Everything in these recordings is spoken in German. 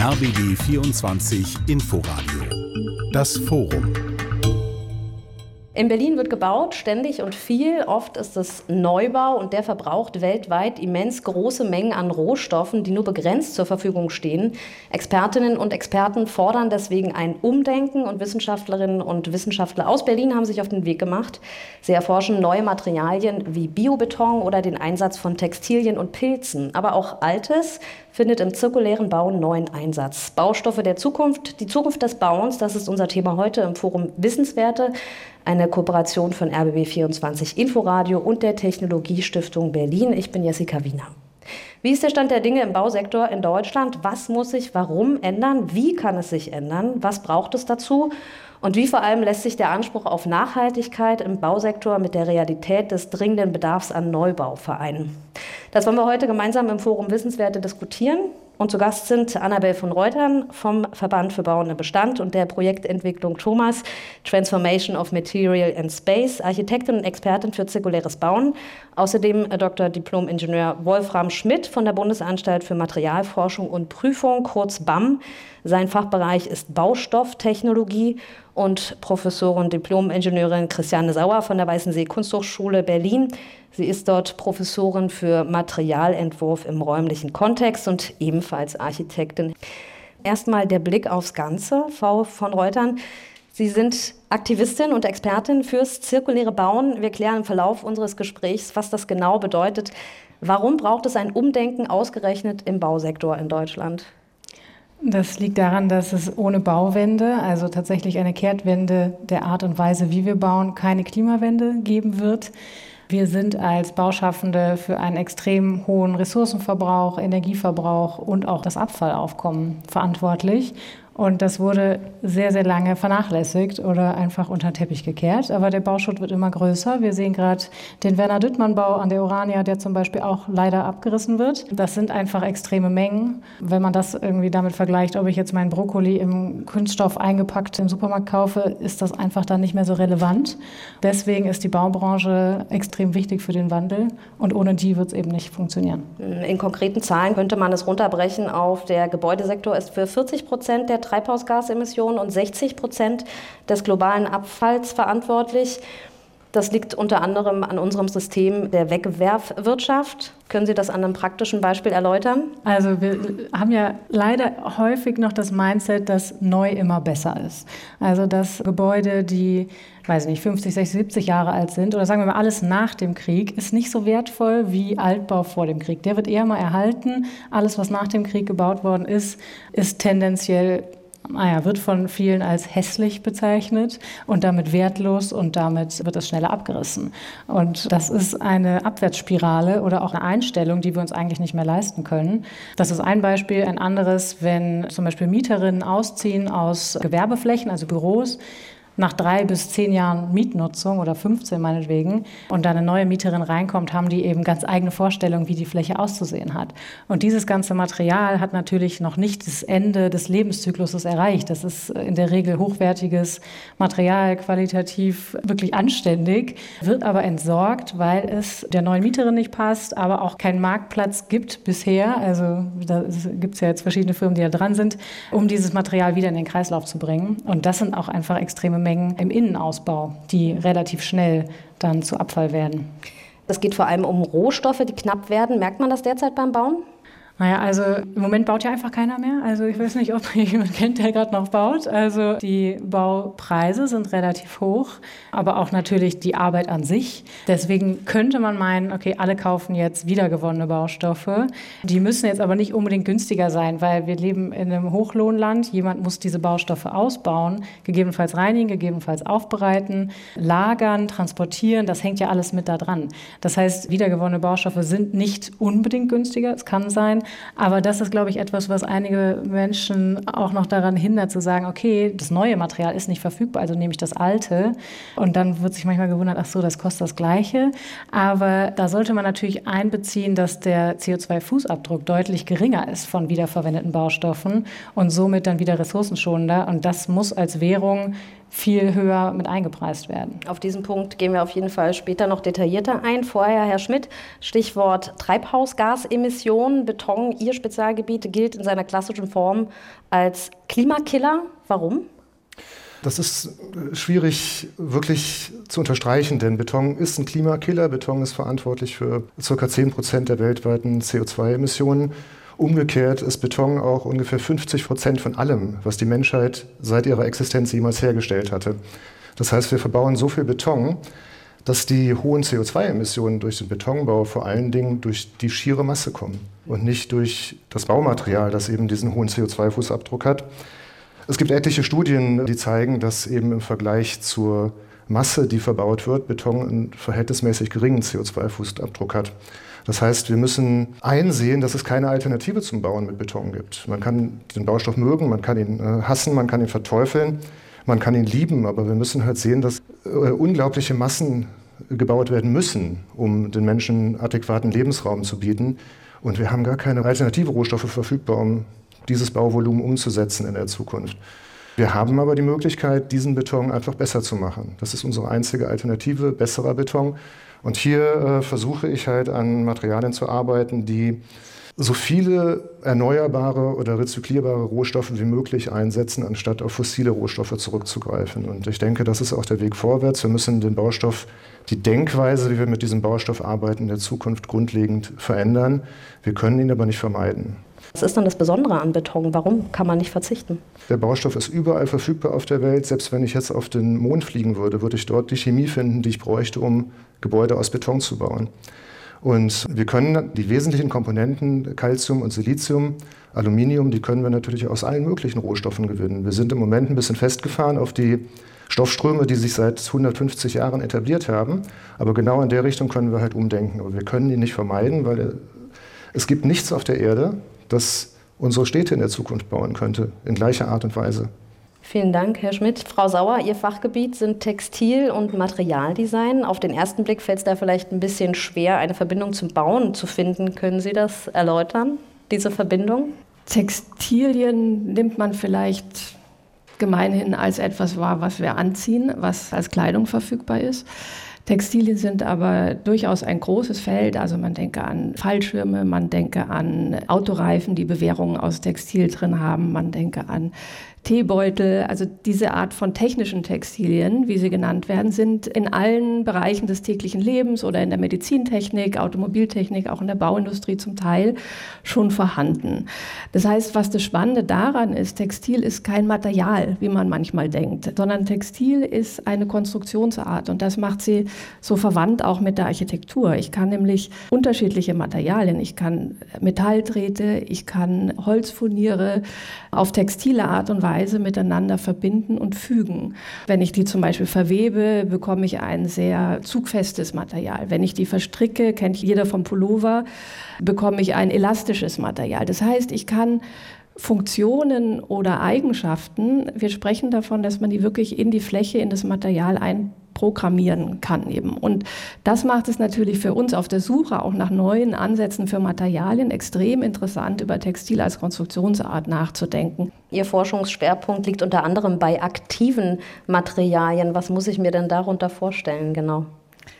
RBB 24 Inforadio. Das Forum. In Berlin wird gebaut, ständig und viel. Oft ist es Neubau und der verbraucht weltweit immens große Mengen an Rohstoffen, die nur begrenzt zur Verfügung stehen. Expertinnen und Experten fordern deswegen ein Umdenken und Wissenschaftlerinnen und Wissenschaftler aus Berlin haben sich auf den Weg gemacht. Sie erforschen neue Materialien wie Biobeton oder den Einsatz von Textilien und Pilzen. Aber auch Altes findet im zirkulären Bau neuen Einsatz. Baustoffe der Zukunft, die Zukunft des Bauens, das ist unser Thema heute im Forum Wissenswerte. Eine Kooperation von RBB 24 Inforadio und der Technologiestiftung Berlin. Ich bin Jessica Wiener. Wie ist der Stand der Dinge im Bausektor in Deutschland? Was muss sich warum ändern? Wie kann es sich ändern? Was braucht es dazu? Und wie vor allem lässt sich der Anspruch auf Nachhaltigkeit im Bausektor mit der Realität des dringenden Bedarfs an Neubau vereinen? Das wollen wir heute gemeinsam im Forum Wissenswerte diskutieren. Und zu Gast sind Annabel von Reutern vom Verband für Bau und Bestand und der Projektentwicklung Thomas, Transformation of Material and Space, Architektin und Expertin für zirkuläres Bauen. Außerdem Dr. Diplom-Ingenieur Wolfram Schmidt von der Bundesanstalt für Materialforschung und Prüfung, kurz BAM. Sein Fachbereich ist Baustofftechnologie und Professorin Diplom-Ingenieurin Christiane Sauer von der Weißensee Kunsthochschule Berlin. Sie ist dort Professorin für Materialentwurf im räumlichen Kontext und ebenfalls Architektin. Erstmal der Blick aufs Ganze, Frau von Reutern. Sie sind Aktivistin und Expertin fürs zirkuläre Bauen. Wir klären im Verlauf unseres Gesprächs, was das genau bedeutet. Warum braucht es ein Umdenken ausgerechnet im Bausektor in Deutschland? Das liegt daran, dass es ohne Bauwende, also tatsächlich eine Kehrtwende der Art und Weise, wie wir bauen, keine Klimawende geben wird. Wir sind als Bauschaffende für einen extrem hohen Ressourcenverbrauch, Energieverbrauch und auch das Abfallaufkommen verantwortlich. Und das wurde sehr, sehr lange vernachlässigt oder einfach unter den Teppich gekehrt. Aber der Bauschutt wird immer größer. Wir sehen gerade den Werner-Düttmann-Bau an der Urania, der zum Beispiel auch leider abgerissen wird. Das sind einfach extreme Mengen. Wenn man das irgendwie damit vergleicht, ob ich jetzt meinen Brokkoli im Kunststoff eingepackt im Supermarkt kaufe, ist das einfach dann nicht mehr so relevant. Deswegen ist die Baubranche extrem wichtig für den Wandel. Und ohne die wird es eben nicht funktionieren. In konkreten Zahlen könnte man es runterbrechen auf der Gebäudesektor ist für 40% der Treibhausgasemissionen und 60% des globalen Abfalls verantwortlich. Das liegt unter anderem an unserem System der Wegwerfwirtschaft. Können Sie das an einem praktischen Beispiel erläutern? Also wir haben ja leider häufig noch das Mindset, dass neu immer besser ist. Also dass Gebäude, die 50, 60, 70 Jahre alt sind oder sagen wir mal alles nach dem Krieg, ist nicht so wertvoll wie Altbau vor dem Krieg. Der wird eher mal erhalten. Alles, was nach dem Krieg gebaut worden ist, ist tendenziell wird von vielen als hässlich bezeichnet und damit wertlos und damit wird es schneller abgerissen. Und das ist eine Abwärtsspirale oder auch eine Einstellung, die wir uns eigentlich nicht mehr leisten können. Das ist ein Beispiel. Ein anderes, wenn zum Beispiel Mieterinnen ausziehen aus Gewerbeflächen, also Büros, nach 3 bis 10 Jahren Mietnutzung oder 15 meinetwegen und da eine neue Mieterin reinkommt, haben die eben ganz eigene Vorstellungen, wie die Fläche auszusehen hat. Und dieses ganze Material hat natürlich noch nicht das Ende des Lebenszykluses erreicht. Das ist in der Regel hochwertiges Material, qualitativ wirklich anständig, wird aber entsorgt, weil es der neuen Mieterin nicht passt, aber auch keinen Marktplatz gibt bisher. Also da gibt es ja jetzt verschiedene Firmen, die da dran sind, um dieses Material wieder in den Kreislauf zu bringen. Und das sind auch einfach extreme Mengen im Innenausbau, die relativ schnell dann zu Abfall werden. Es geht vor allem um Rohstoffe, die knapp werden. Merkt man das derzeit beim Bauen? Naja, also im Moment baut ja einfach keiner mehr. Also ich weiß nicht, ob jemand kennt, der gerade noch baut. Also die Baupreise sind relativ hoch, aber auch natürlich die Arbeit an sich. Deswegen könnte man meinen, okay, alle kaufen jetzt wiedergewonnene Baustoffe. Die müssen jetzt aber nicht unbedingt günstiger sein, weil wir leben in einem Hochlohnland. Jemand muss diese Baustoffe ausbauen, gegebenenfalls reinigen, gegebenenfalls aufbereiten, lagern, transportieren. Das hängt ja alles mit da dran. Das heißt, wiedergewonnene Baustoffe sind nicht unbedingt günstiger. Es kann sein. Aber das ist, glaube ich, etwas, was einige Menschen auch noch daran hindert, zu sagen, okay, das neue Material ist nicht verfügbar, also nehme ich das alte. Und dann wird sich manchmal gewundert, ach so, das kostet das Gleiche. Aber da sollte man natürlich einbeziehen, dass der CO2-Fußabdruck deutlich geringer ist von wiederverwendeten Baustoffen und somit dann wieder ressourcenschonender. Und das muss als Währung viel höher mit eingepreist werden. Auf diesen Punkt gehen wir auf jeden Fall später noch detaillierter ein. Vorher, Herr Schmidt, Stichwort Treibhausgasemissionen. Beton, Ihr Spezialgebiet, gilt in seiner klassischen Form als Klimakiller. Warum? Das ist schwierig wirklich zu unterstreichen, denn Beton ist ein Klimakiller. Beton ist verantwortlich für ca. 10% der weltweiten CO2-Emissionen. Umgekehrt ist Beton auch ungefähr 50% von allem, was die Menschheit seit ihrer Existenz jemals hergestellt hatte. Das heißt, wir verbauen so viel Beton, dass die hohen CO2-Emissionen durch den Betonbau vor allen Dingen durch die schiere Masse kommen und nicht durch das Baumaterial, das eben diesen hohen CO2-Fußabdruck hat. Es gibt etliche Studien, die zeigen, dass eben im Vergleich zur Masse, die verbaut wird, Beton einen verhältnismäßig geringen CO2-Fußabdruck hat. Das heißt, wir müssen einsehen, dass es keine Alternative zum Bauen mit Beton gibt. Man kann den Baustoff mögen, man kann ihn hassen, man kann ihn verteufeln, man kann ihn lieben, aber wir müssen halt sehen, dass unglaubliche Massen gebaut werden müssen, um den Menschen adäquaten Lebensraum zu bieten. Und wir haben gar keine alternative Rohstoffe verfügbar, um dieses Bauvolumen umzusetzen in der Zukunft. Wir haben aber die Möglichkeit, diesen Beton einfach besser zu machen. Das ist unsere einzige Alternative, besserer Beton. Und hier versuche ich halt an Materialien zu arbeiten, die so viele erneuerbare oder rezyklierbare Rohstoffe wie möglich einsetzen, anstatt auf fossile Rohstoffe zurückzugreifen. Und ich denke, das ist auch der Weg vorwärts. Wir müssen den Baustoff, die Denkweise, wie wir mit diesem Baustoff arbeiten, in der Zukunft grundlegend verändern. Wir können ihn aber nicht vermeiden. Was ist dann das Besondere an Beton? Warum kann man nicht verzichten? Der Baustoff ist überall verfügbar auf der Welt. Selbst wenn ich jetzt auf den Mond fliegen würde, würde ich dort die Chemie finden, die ich bräuchte, um Gebäude aus Beton zu bauen. Und wir können die wesentlichen Komponenten, Calcium und Silizium, Aluminium, die können wir natürlich aus allen möglichen Rohstoffen gewinnen. Wir sind im Moment ein bisschen festgefahren auf die Stoffströme, die sich seit 150 Jahren etabliert haben. Aber genau in der Richtung können wir halt umdenken. Aber wir können ihn nicht vermeiden, weil es gibt nichts auf der Erde, das unsere Städte in der Zukunft bauen könnte, in gleicher Art und Weise. Vielen Dank, Herr Schmidt. Frau Sauer, Ihr Fachgebiet sind Textil- und Materialdesign. Auf den ersten Blick fällt es da vielleicht ein bisschen schwer, eine Verbindung zum Bauen zu finden. Können Sie das erläutern, diese Verbindung? Textilien nimmt man vielleicht gemeinhin als etwas wahr, was wir anziehen, was als Kleidung verfügbar ist. Textilien sind aber durchaus ein großes Feld. Also man denke an Fallschirme, man denke an Autoreifen, die Bewehrungen aus Textil drin haben, man denke an Teebeutel. Also diese Art von technischen Textilien, wie sie genannt werden, sind in allen Bereichen des täglichen Lebens oder in der Medizintechnik, Automobiltechnik, auch in der Bauindustrie zum Teil schon vorhanden. Das heißt, was das Spannende daran ist, Textil ist kein Material, wie man manchmal denkt, sondern Textil ist eine Konstruktionsart und das macht sie so verwandt auch mit der Architektur. Ich kann nämlich unterschiedliche Materialien, ich kann Metalldrähte, ich kann Holzfurniere auf textile Art und Weise miteinander verbinden und fügen. Wenn ich die zum Beispiel verwebe, bekomme ich ein sehr zugfestes Material. Wenn ich die verstricke, kennt jeder vom Pullover, bekomme ich ein elastisches Material. Das heißt, ich kann Funktionen oder Eigenschaften, wir sprechen davon, dass man die wirklich in die Fläche, in das Material einprogrammieren kann eben. Und das macht es natürlich für uns auf der Suche auch nach neuen Ansätzen für Materialien extrem interessant, über Textil als Konstruktionsart nachzudenken. Ihr Forschungsschwerpunkt liegt unter anderem bei aktiven Materialien. Was muss ich mir denn darunter vorstellen, genau?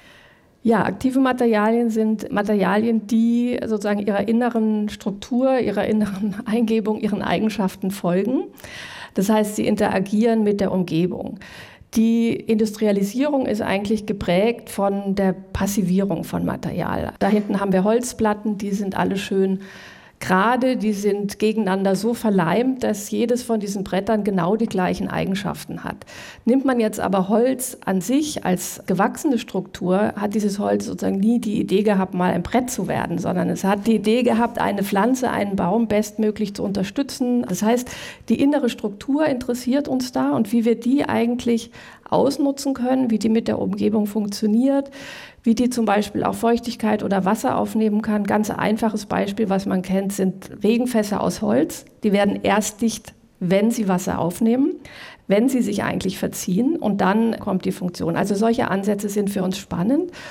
Ja, aktive Materialien sind Materialien, die sozusagen ihrer inneren Struktur, ihrer inneren Eingebung, ihren Eigenschaften folgen. Das heißt, sie interagieren mit der Umgebung. Die Industrialisierung ist eigentlich geprägt von der Passivierung von Material. Da hinten haben wir Holzplatten, die sind alle schön gerade, die sind gegeneinander so verleimt, dass jedes von diesen Brettern genau die gleichen Eigenschaften hat. Nimmt man jetzt aber Holz an sich als gewachsene Struktur, hat dieses Holz sozusagen nie die Idee gehabt, mal ein Brett zu werden, sondern es hat die Idee gehabt, eine Pflanze, einen Baum bestmöglich zu unterstützen. Das heißt, die innere Struktur interessiert uns da und wie wir die eigentlich ausnutzen können, wie die mit der Umgebung funktioniert, wie die zum Beispiel auch Feuchtigkeit oder Wasser aufnehmen kann. Ganz einfaches Beispiel, was man kennt, sind Regenfässer aus Holz. Die werden erst dicht, wenn sie Wasser aufnehmen, wenn sie sich eigentlich verziehen und dann kommt die Funktion. Also solche Ansätze sind für uns spannend.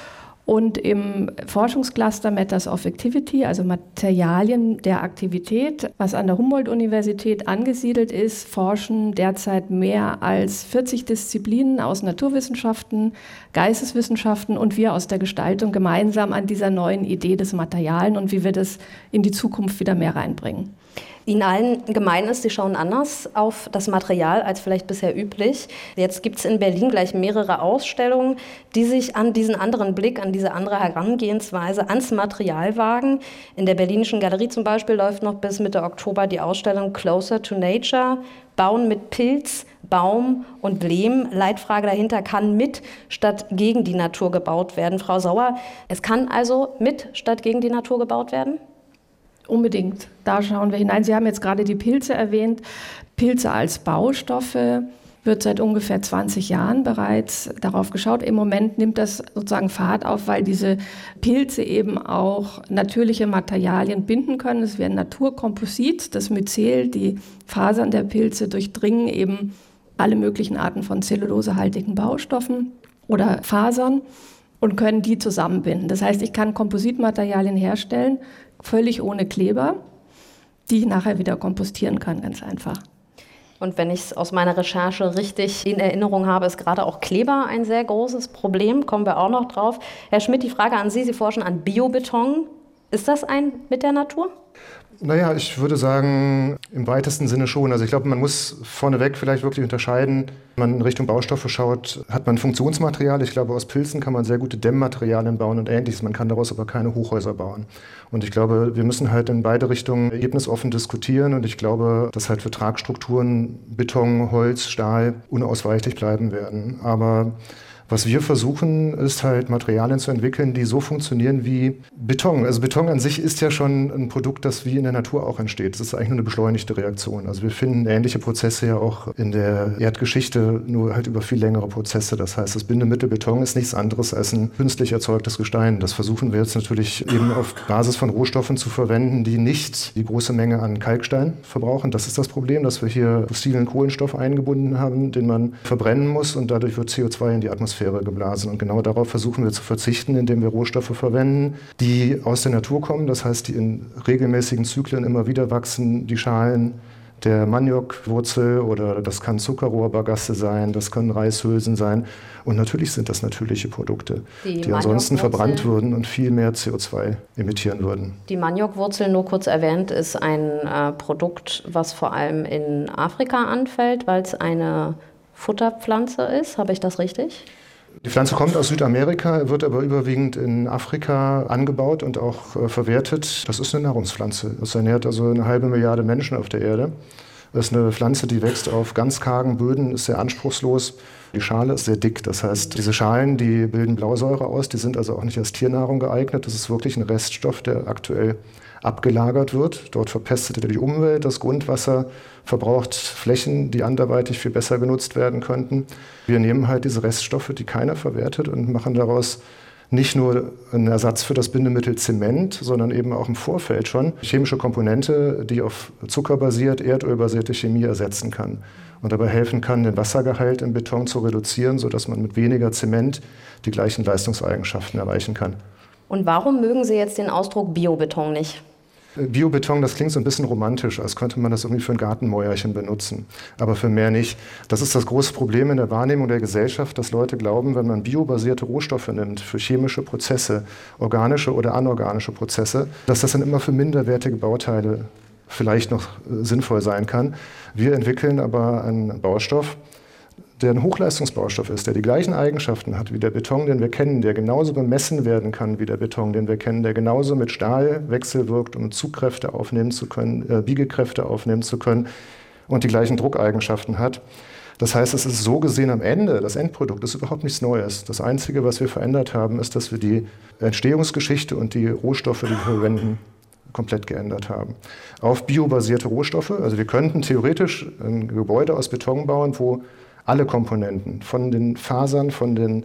Und im Forschungscluster Matters of Activity, also Materialien der Aktivität, was an der Humboldt-Universität angesiedelt ist, forschen derzeit mehr als 40 Disziplinen aus Naturwissenschaften, Geisteswissenschaften und wir aus der Gestaltung gemeinsam an dieser neuen Idee des Materialen und wie wir das in die Zukunft wieder mehr reinbringen. Ihnen allen gemein ist, Sie schauen anders auf das Material als vielleicht bisher üblich. Jetzt gibt es in Berlin gleich mehrere Ausstellungen, die sich an diesen anderen Blick, an diese andere Herangehensweise ans Material wagen. In der Berlinischen Galerie zum Beispiel läuft noch bis Mitte Oktober die Ausstellung Closer to Nature, Bauen mit Pilz, Baum und Lehm. Leitfrage dahinter: kann mit statt gegen die Natur gebaut werden? Frau Sauer, es kann also mit statt gegen die Natur gebaut werden? Unbedingt, da schauen wir hinein. Sie haben jetzt gerade die Pilze erwähnt. Pilze als Baustoffe wird seit ungefähr 20 Jahren bereits darauf geschaut. Im Moment nimmt das sozusagen Fahrt auf, weil diese Pilze eben auch natürliche Materialien binden können. Es werden Naturkomposit, das Myzel, die Fasern der Pilze durchdringen eben alle möglichen Arten von zellulosehaltigen Baustoffen oder Fasern und können die zusammenbinden. Das heißt, ich kann Kompositmaterialien herstellen, völlig ohne Kleber, die ich nachher wieder kompostieren kann, ganz einfach. Und wenn ich es aus meiner Recherche richtig in Erinnerung habe, ist gerade auch Kleber ein sehr großes Problem. Kommen wir auch noch drauf. Herr Schmidt, die Frage an Sie. Sie forschen an Biobeton. Ist das ein mit der Natur? Naja, ich würde sagen, im weitesten Sinne schon. Also ich glaube, man muss vorneweg vielleicht wirklich unterscheiden. Wenn man in Richtung Baustoffe schaut, hat man Funktionsmaterial. Ich glaube, aus Pilzen kann man sehr gute Dämmmaterialien bauen und Ähnliches. Man kann daraus aber keine Hochhäuser bauen. Und ich glaube, wir müssen halt in beide Richtungen ergebnisoffen diskutieren. Und ich glaube, dass halt für Tragstrukturen Beton, Holz, Stahl unausweichlich bleiben werden. Aber was wir versuchen, ist halt Materialien zu entwickeln, die so funktionieren wie Beton. Also Beton an sich ist ja schon ein Produkt, das wie in der Natur auch entsteht. Das ist eigentlich nur eine beschleunigte Reaktion. Also wir finden ähnliche Prozesse ja auch in der Erdgeschichte, nur halt über viel längere Prozesse. Das heißt, das Bindemittel Beton ist nichts anderes als ein künstlich erzeugtes Gestein. Das versuchen wir jetzt natürlich eben auf Basis von Rohstoffen zu verwenden, die nicht die große Menge an Kalkstein verbrauchen. Das ist das Problem, dass wir hier fossilen Kohlenstoff eingebunden haben, den man verbrennen muss und dadurch wird CO2 in die Atmosphäre geblasen. Und genau darauf versuchen wir zu verzichten, indem wir Rohstoffe verwenden, die aus der Natur kommen, das heißt, die in regelmäßigen Zyklen immer wieder wachsen. Die Schalen der Maniokwurzel oder das kann Zuckerrohrbagasse sein, das können Reishülsen sein. Und natürlich sind das natürliche Produkte, die ansonsten verbrannt würden und viel mehr CO2 emittieren würden. Die Maniokwurzel, nur kurz erwähnt, ist ein Produkt, was vor allem in Afrika anfällt, weil es eine Futterpflanze ist. Habe ich das richtig? Die Pflanze kommt aus Südamerika, wird aber überwiegend in Afrika angebaut und auch verwertet. Das ist eine Nahrungspflanze. Das ernährt also 1,5 Milliarde Menschen auf der Erde. Das ist eine Pflanze, die wächst auf ganz kargen Böden, ist sehr anspruchslos. Die Schale ist sehr dick. Das heißt, diese Schalen, die bilden Blausäure aus. Die sind also auch nicht als Tiernahrung geeignet. Das ist wirklich ein Reststoff, der aktuell abgelagert wird. Dort verpestet er die Umwelt, das Grundwasser, verbraucht Flächen, die anderweitig viel besser genutzt werden könnten. Wir nehmen halt diese Reststoffe, die keiner verwertet, und machen daraus nicht nur einen Ersatz für das Bindemittel Zement, sondern eben auch im Vorfeld schon chemische Komponente, die auf Zucker basiert, erdölbasierte Chemie ersetzen kann und dabei helfen kann, den Wassergehalt im Beton zu reduzieren, sodass man mit weniger Zement die gleichen Leistungseigenschaften erreichen kann. Und warum mögen Sie jetzt den Ausdruck Biobeton nicht? Biobeton, das klingt so ein bisschen romantisch, als könnte man das irgendwie für ein Gartenmäuerchen benutzen, aber für mehr nicht. Das ist das große Problem in der Wahrnehmung der Gesellschaft, dass Leute glauben, wenn man biobasierte Rohstoffe nimmt für chemische Prozesse, organische oder anorganische Prozesse, dass das dann immer für minderwertige Bauteile vielleicht noch sinnvoll sein kann. Wir entwickeln aber einen Baustoff, der ein Hochleistungsbaustoff ist, der die gleichen Eigenschaften hat wie der Beton, den wir kennen, der genauso bemessen werden kann wie der Beton, den wir kennen, der genauso mit Stahl wechselwirkt, um Zugkräfte aufnehmen zu können, Biegekräfte aufnehmen zu können und die gleichen Druckeigenschaften hat. Das heißt, es ist so gesehen am Ende, das Endprodukt ist überhaupt nichts Neues. Das Einzige, was wir verändert haben, ist, dass wir die Entstehungsgeschichte und die Rohstoffe, die wir verwenden, komplett geändert haben. Auf biobasierte Rohstoffe, also wir könnten theoretisch ein Gebäude aus Beton bauen, wo alle Komponenten, von den Fasern, von den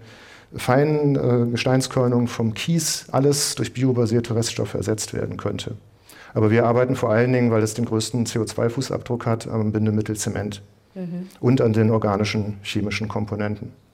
feinen Gesteinskörnungen, vom Kies, alles durch biobasierte Reststoffe ersetzt werden könnte. Aber wir arbeiten vor allen Dingen, weil es den größten CO2-Fußabdruck hat, am Bindemittel Zement und an den organischen chemischen Komponenten.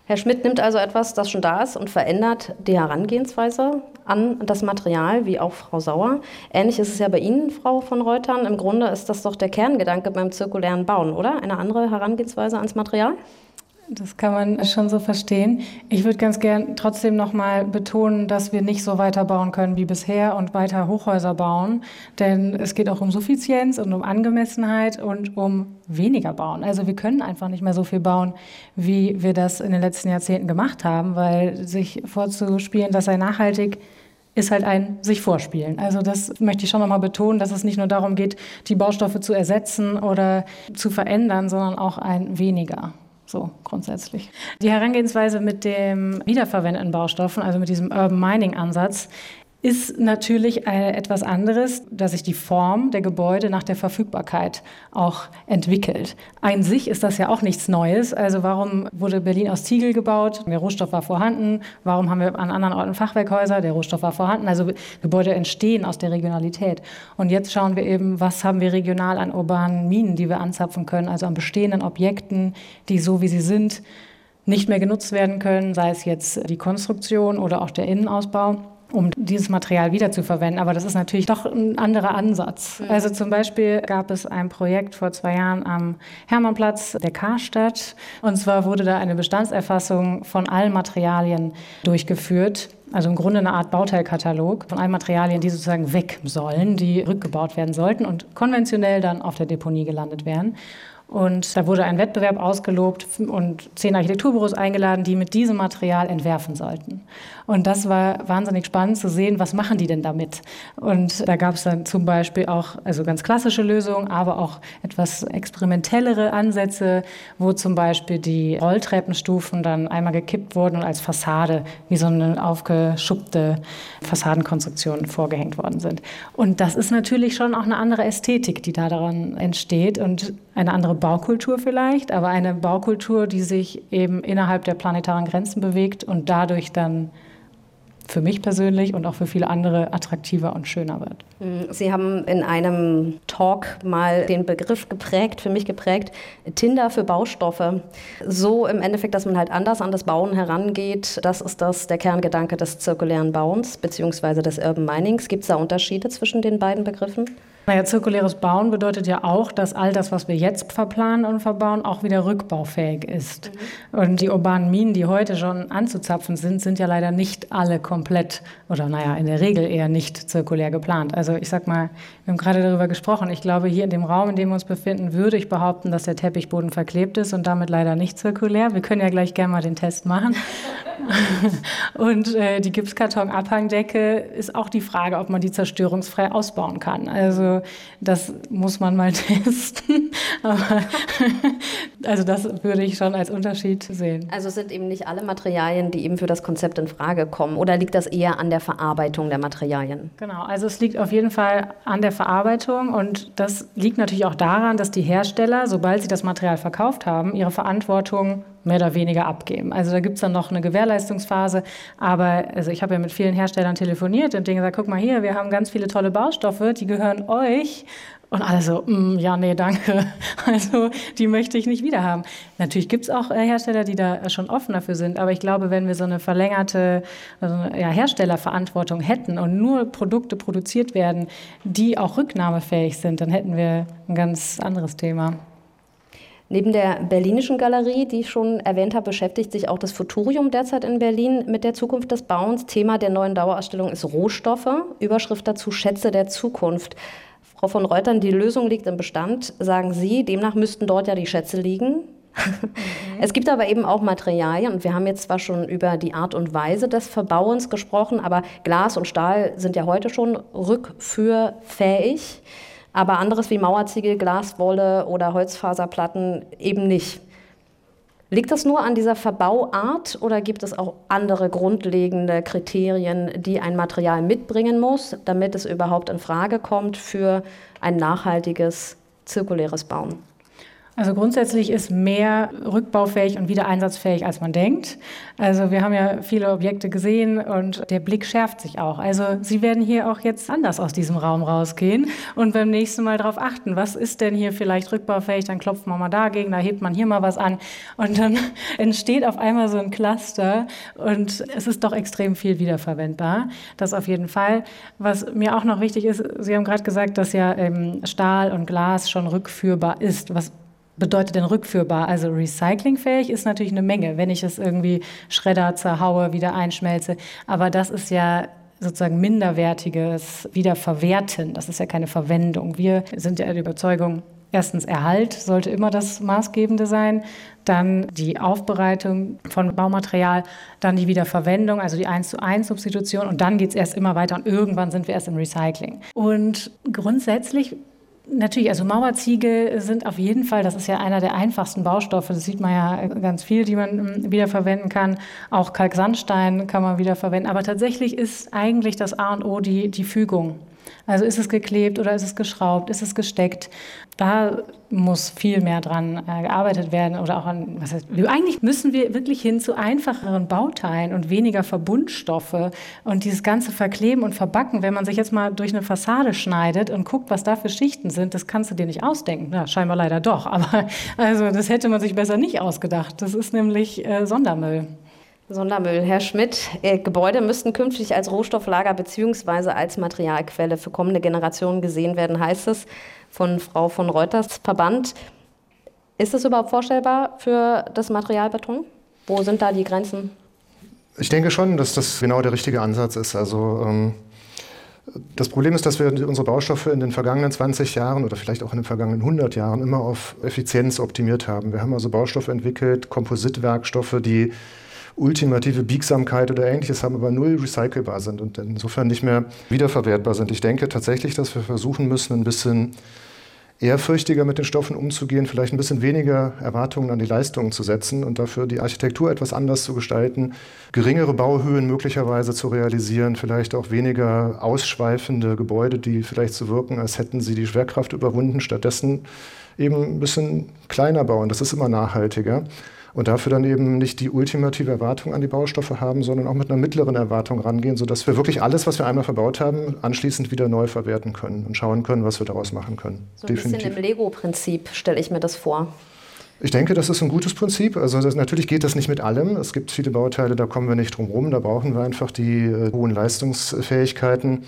Herr Schmidt nimmt also etwas, das schon da ist, und verändert die Herangehensweise an das Material, wie auch Frau Sauer. Ähnlich ist es ja bei Ihnen, Frau von Reutern. Im Grunde ist das doch der Kerngedanke beim zirkulären Bauen, oder? Eine andere Herangehensweise ans Material? Das kann man schon so verstehen. Ich würde ganz gern trotzdem noch mal betonen, dass wir nicht so weiterbauen können wie bisher und weiter Hochhäuser bauen. Denn es geht auch um Suffizienz und um Angemessenheit und um weniger bauen. Also wir können einfach nicht mehr so viel bauen, wie wir das in den letzten Jahrzehnten gemacht haben, weil sich vorzuspielen, das sei nachhaltig, ist halt ein sich vorspielen. Also das möchte ich schon noch mal betonen, dass es nicht nur darum geht, die Baustoffe zu ersetzen oder zu verändern, sondern auch ein weniger. So grundsätzlich. Die Herangehensweise mit dem wiederverwendeten Baustoffen, also mit diesem Urban Mining Ansatz, ist natürlich etwas anderes, dass sich die Form der Gebäude nach der Verfügbarkeit auch entwickelt. An sich ist das ja auch nichts Neues. Also warum wurde Berlin aus Ziegel gebaut? Der Rohstoff war vorhanden. Warum haben wir an anderen Orten Fachwerkhäuser? Der Rohstoff war vorhanden. Also Gebäude entstehen aus der Regionalität. Und jetzt schauen wir eben, was haben wir regional an urbanen Minen, die wir anzapfen können, also an bestehenden Objekten, die so wie sie sind, nicht mehr genutzt werden können, sei es jetzt die Konstruktion oder auch der Innenausbau, um dieses Material wiederzuverwenden. Aber das ist natürlich doch ein anderer Ansatz. Also zum Beispiel gab es ein Projekt vor 2 Jahren am Hermannplatz der Karstadt. Und zwar wurde da eine Bestandserfassung von allen Materialien durchgeführt. Also im Grunde eine Art Bauteilkatalog von allen Materialien, die sozusagen weg sollen, die rückgebaut werden sollten und konventionell dann auf der Deponie gelandet werden. Und da wurde ein Wettbewerb ausgelobt und 10 Architekturbüros eingeladen, die mit diesem Material entwerfen sollten. Und das war wahnsinnig spannend zu sehen, was machen die denn damit? Und da gab es dann zum Beispiel auch also ganz klassische Lösungen, aber auch etwas experimentellere Ansätze, wo zum Beispiel die Rolltreppenstufen dann einmal gekippt wurden und als Fassade, wie so eine aufgeschuppte Fassadenkonstruktion vorgehängt worden sind. Und das ist natürlich schon auch eine andere Ästhetik, die da daran entsteht und eine andere Baukultur vielleicht, aber eine Baukultur, die sich eben innerhalb der planetaren Grenzen bewegt und dadurch dann für mich persönlich und auch für viele andere attraktiver und schöner wird. Sie haben in einem Talk mal den Begriff geprägt, für mich geprägt, Tinder für Baustoffe. So im Endeffekt, dass man halt anders an das Bauen herangeht, das ist der Kerngedanke des zirkulären Bauens bzw. des Urban Minings. Gibt es da Unterschiede zwischen den beiden Begriffen? Naja, zirkuläres Bauen bedeutet ja auch, dass all das, was wir jetzt verplanen und verbauen, auch wieder rückbaufähig ist. Und die urbanen Minen, die heute schon anzuzapfen sind ja leider nicht alle komplett oder naja, in der Regel eher nicht zirkulär geplant. Also ich sag mal, wir haben gerade darüber gesprochen. Ich glaube, hier in dem Raum, in dem wir uns befinden, würde ich behaupten, dass der Teppichboden verklebt ist und damit leider nicht zirkulär. Wir können ja gleich gerne mal den Test machen. Und die Gipskarton-Abhangdecke ist auch die Frage, ob man die zerstörungsfrei ausbauen kann. Also das muss man mal testen. Aber also das würde ich schon als Unterschied sehen. Also es sind eben nicht alle Materialien, die eben für das Konzept in Frage kommen. Oder liegt das eher an der Verarbeitung der Materialien? Genau, also es liegt auf jeden Fall an der Verarbeitung. Und das liegt natürlich auch daran, dass die Hersteller, sobald sie das Material verkauft haben, ihre Verantwortung mehr oder weniger abgeben. Also da gibt es dann noch eine Gewährleistungsphase, aber also ich habe ja mit vielen Herstellern telefoniert und denen gesagt, guck mal hier, wir haben ganz viele tolle Baustoffe, die gehören euch. Und alle so, ja, nee, danke. Also die möchte ich nicht wieder haben. Natürlich gibt es auch Hersteller, die da schon offen dafür sind, aber ich glaube, wenn wir so eine verlängerte Herstellerverantwortung hätten und nur Produkte produziert werden, die auch rücknahmefähig sind, dann hätten wir ein ganz anderes Thema. Neben der Berlinischen Galerie, die ich schon erwähnt habe, beschäftigt sich auch das Futurium derzeit in Berlin mit der Zukunft des Bauens. Thema der neuen Dauerausstellung ist Rohstoffe. Überschrift dazu Schätze der Zukunft. Frau von Reutern, die Lösung liegt im Bestand, sagen Sie. Demnach müssten dort ja die Schätze liegen. Es gibt aber eben auch Materialien und wir haben jetzt zwar schon über die Art und Weise des Verbauens gesprochen, aber Glas und Stahl sind ja heute schon rückführfähig. Aber anderes wie Mauerziegel, Glaswolle oder Holzfaserplatten eben nicht. Liegt das nur an dieser Verbauart oder gibt es auch andere grundlegende Kriterien, die ein Material mitbringen muss, damit es überhaupt in Frage kommt für ein nachhaltiges, zirkuläres Bauen? Also grundsätzlich ist mehr rückbaufähig und wiedereinsatzfähig, als man denkt. Also wir haben ja viele Objekte gesehen und der Blick schärft sich auch. Also Sie werden hier auch jetzt anders aus diesem Raum rausgehen und beim nächsten Mal darauf achten, was ist denn hier vielleicht rückbaufähig, dann klopft man mal dagegen, da hebt man hier mal was an und dann entsteht auf einmal so ein Cluster und es ist doch extrem viel wiederverwendbar. Das auf jeden Fall. Was mir auch noch wichtig ist, Sie haben gerade gesagt, dass ja Stahl und Glas schon rückführbar ist. Was bedeutet denn rückführbar? Also recyclingfähig ist natürlich eine Menge, wenn ich es irgendwie schredder, zerhaue, wieder einschmelze. Aber das ist ja sozusagen minderwertiges Wiederverwerten. Das ist ja keine Verwendung. Wir sind ja der Überzeugung, erstens Erhalt sollte immer das Maßgebende sein, dann die Aufbereitung von Baumaterial, dann die Wiederverwendung, also die 1:1 Substitution und dann geht es erst immer weiter und irgendwann sind wir erst im Recycling. Und grundsätzlich natürlich, also Mauerziegel sind auf jeden Fall, das ist ja einer der einfachsten Baustoffe, das sieht man ja ganz viel, die man wiederverwenden kann. Auch Kalksandstein kann man wiederverwenden, aber tatsächlich ist eigentlich das A und O die Fügung. Also ist es geklebt oder ist es geschraubt, ist es gesteckt? Da muss viel mehr dran gearbeitet werden oder auch an, eigentlich müssen wir wirklich hin zu einfacheren Bauteilen und weniger Verbundstoffe und dieses ganze Verkleben und Verbacken, wenn man sich jetzt mal durch eine Fassade schneidet und guckt, was da für Schichten sind, das kannst du dir nicht ausdenken. Ja, scheinbar leider doch, aber also das hätte man sich besser nicht ausgedacht. Das ist nämlich Sondermüll. Sondermüll. Herr Schmidt, Gebäude müssten künftig als Rohstofflager bzw. als Materialquelle für kommende Generationen gesehen werden, heißt es von Frau von Reuters Verband. Ist das überhaupt vorstellbar für das Material Beton? Wo sind da die Grenzen? Ich denke schon, dass das genau der richtige Ansatz ist. Also das Problem ist, dass wir unsere Baustoffe in den vergangenen 20 Jahren oder vielleicht auch in den vergangenen 100 Jahren immer auf Effizienz optimiert haben. Wir haben also Baustoffe entwickelt, Kompositwerkstoffe, die ultimative Biegsamkeit oder Ähnliches haben, aber null recycelbar sind und insofern nicht mehr wiederverwertbar sind. Ich denke tatsächlich, dass wir versuchen müssen, ein bisschen ehrfürchtiger mit den Stoffen umzugehen, vielleicht ein bisschen weniger Erwartungen an die Leistungen zu setzen und dafür die Architektur etwas anders zu gestalten, geringere Bauhöhen möglicherweise zu realisieren, vielleicht auch weniger ausschweifende Gebäude, die vielleicht so wirken, als hätten sie die Schwerkraft überwunden, stattdessen eben ein bisschen kleiner bauen. Das ist immer nachhaltiger. Und dafür dann eben nicht die ultimative Erwartung an die Baustoffe haben, sondern auch mit einer mittleren Erwartung rangehen, sodass wir wirklich alles, was wir einmal verbaut haben, anschließend wieder neu verwerten können und schauen können, was wir daraus machen können. So ein bisschen im Lego-Prinzip stelle ich mir das vor. Ich denke, das ist ein gutes Prinzip. Also natürlich geht das nicht mit allem. Es gibt viele Bauteile, da kommen wir nicht drum rum. Da brauchen wir einfach die hohen Leistungsfähigkeiten.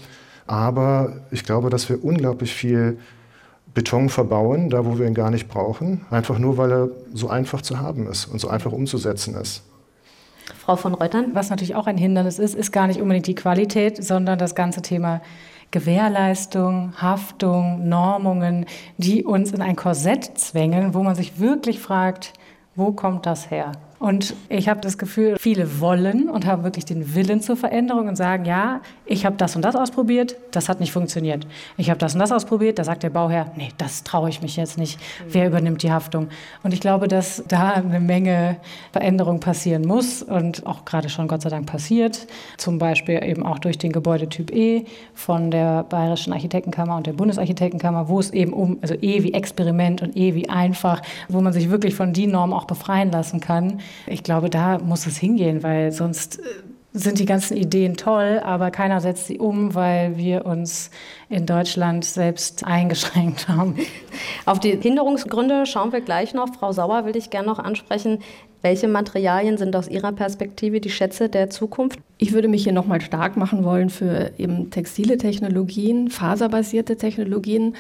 Aber ich glaube, dass wir unglaublich viel Beton verbauen, da wo wir ihn gar nicht brauchen, einfach nur, weil er so einfach zu haben ist und so einfach umzusetzen ist. Frau von Reutern? Was natürlich auch ein Hindernis ist gar nicht unbedingt die Qualität, sondern das ganze Thema Gewährleistung, Haftung, Normungen, die uns in ein Korsett zwängen, wo man sich wirklich fragt, wo kommt das her? Und ich habe das Gefühl, viele wollen und haben wirklich den Willen zur Veränderung und sagen, ja, ich habe das und das ausprobiert, das hat nicht funktioniert. Ich habe das und das ausprobiert, da sagt der Bauherr, nee, das traue ich mich jetzt nicht. Wer übernimmt die Haftung? Und ich glaube, dass da eine Menge Veränderung passieren muss und auch gerade schon Gott sei Dank passiert. Zum Beispiel eben auch durch den Gebäudetyp E von der Bayerischen Architektenkammer und der Bundesarchitektenkammer, wo es eben also E wie Experiment und E wie einfach, wo man sich wirklich von den Normen auch befreien lassen kann. Ich glaube, da muss es hingehen, weil sonst sind die ganzen Ideen toll, aber keiner setzt sie um, weil wir uns in Deutschland selbst eingeschränkt haben. Auf die Hinderungsgründe schauen wir gleich noch. Frau Sauer will ich gerne noch ansprechen. Welche Materialien sind aus Ihrer Perspektive die Schätze der Zukunft? Ich würde mich hier nochmal stark machen wollen für eben textile Technologien, faserbasierte Technologien.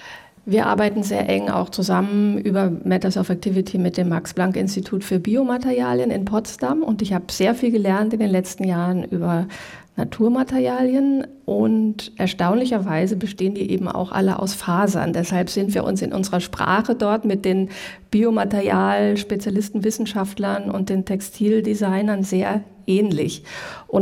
Wir arbeiten sehr eng auch zusammen über Matters of Activity mit dem Max-Planck-Institut für Biomaterialien in Potsdam. Und ich habe sehr viel gelernt in den letzten Jahren über Naturmaterialien. Und erstaunlicherweise bestehen die eben auch alle aus Fasern. Deshalb sind wir uns in unserer Sprache dort mit den Biomaterial-Spezialisten, Wissenschaftlern und den Textildesignern sehr ähnlich. Und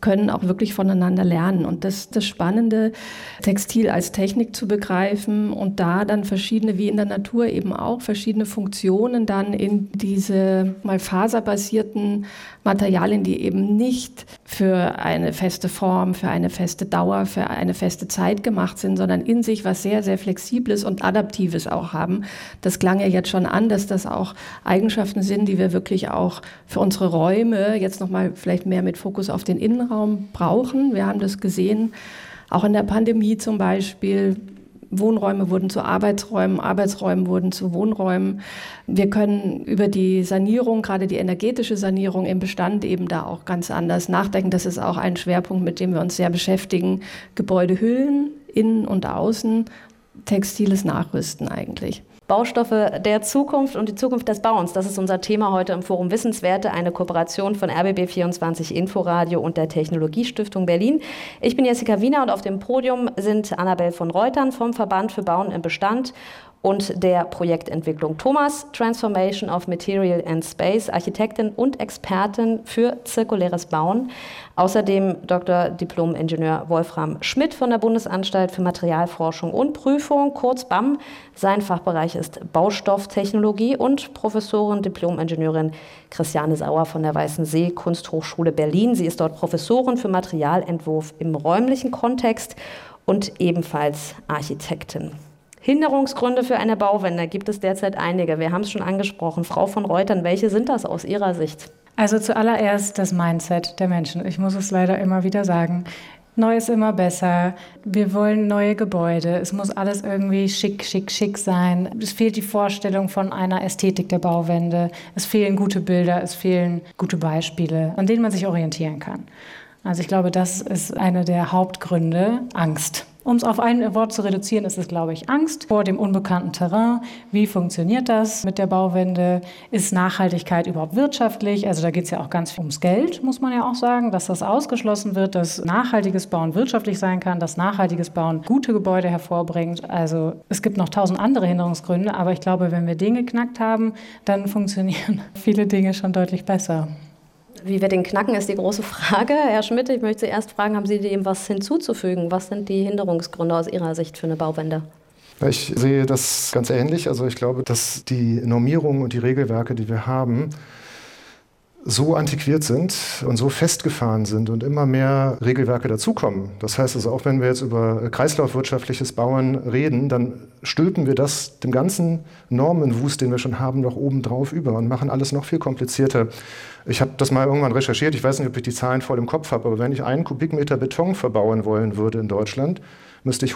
können auch wirklich voneinander lernen. Und das Spannende, Textil als Technik zu begreifen und da dann verschiedene, wie in der Natur eben auch, verschiedene Funktionen dann in diese mal faserbasierten Materialien, die eben nicht für eine feste Form, für eine feste Dauer, für eine feste Zeit gemacht sind, sondern in sich was sehr, sehr Flexibles und Adaptives auch haben. Das klang ja jetzt schon an, dass das auch Eigenschaften sind, die wir wirklich auch für unsere Räume, jetzt nochmal vielleicht mehr mit Fokus auf den Innenraum brauchen. Wir haben das gesehen, auch in der Pandemie zum Beispiel. Wohnräume wurden zu Arbeitsräumen, Arbeitsräume wurden zu Wohnräumen. Wir können über die Sanierung, gerade die energetische Sanierung im Bestand eben da auch ganz anders nachdenken. Das ist auch ein Schwerpunkt, mit dem wir uns sehr beschäftigen. Gebäudehüllen, innen und außen, textiles Nachrüsten eigentlich. Baustoffe der Zukunft und die Zukunft des Bauens. Das ist unser Thema heute im Forum Wissenswerte, eine Kooperation von RBB24 Inforadio und der Technologiestiftung Berlin. Ich bin Jessica Wiener und auf dem Podium sind Annabel von Reutern vom Verband für Bauen im Bestand und der Projektentwicklung Thomas, Transformation of Material and Space, Architektin und Expertin für zirkuläres Bauen. Außerdem Dr. Diplom-Ingenieur Wolfram Schmidt von der Bundesanstalt für Materialforschung und Prüfung, kurz BAM. Sein Fachbereich ist Baustofftechnologie und Professorin, Diplom-Ingenieurin Christiane Sauer von der Weißensee Kunsthochschule Berlin. Sie ist dort Professorin für Materialentwurf im räumlichen Kontext und ebenfalls Architektin. Hinderungsgründe für eine Bauwende gibt es derzeit einige. Wir haben es schon angesprochen. Frau von Reutern, welche sind das aus Ihrer Sicht? Also zuallererst das Mindset der Menschen. Ich muss es leider immer wieder sagen. Neu ist immer besser. Wir wollen neue Gebäude. Es muss alles irgendwie schick, schick, schick sein. Es fehlt die Vorstellung von einer Ästhetik der Bauwende. Es fehlen gute Bilder, es fehlen gute Beispiele, an denen man sich orientieren kann. Also ich glaube, das ist einer der Hauptgründe, Angst. Um es auf ein Wort zu reduzieren, ist es, glaube ich, Angst vor dem unbekannten Terrain. Wie funktioniert das mit der Bauwende? Ist Nachhaltigkeit überhaupt wirtschaftlich? Also da geht es ja auch ganz viel ums Geld, muss man ja auch sagen, dass das ausgeschlossen wird, dass nachhaltiges Bauen wirtschaftlich sein kann, dass nachhaltiges Bauen gute Gebäude hervorbringt. Also es gibt noch 1000 andere Hinderungsgründe, aber ich glaube, wenn wir den geknackt haben, dann funktionieren viele Dinge schon deutlich besser. Wie wir den knacken, ist die große Frage. Herr Schmidt, ich möchte Sie erst fragen, haben Sie dem was hinzuzufügen? Was sind die Hinderungsgründe aus Ihrer Sicht für eine Bauwende? Ich sehe das ganz ähnlich. Also ich glaube, dass die Normierungen und die Regelwerke, die wir haben, so antiquiert sind und so festgefahren sind und immer mehr Regelwerke dazukommen. Das heißt also, auch wenn wir jetzt über kreislaufwirtschaftliches Bauen reden, dann stülpen wir das dem ganzen Normenwust, den wir schon haben, noch oben drauf über und machen alles noch viel komplizierter. Ich habe das mal irgendwann recherchiert, ich weiß nicht, ob ich die Zahlen voll im Kopf habe, aber wenn ich 1 Kubikmeter Beton verbauen wollen würde in Deutschland, müsste ich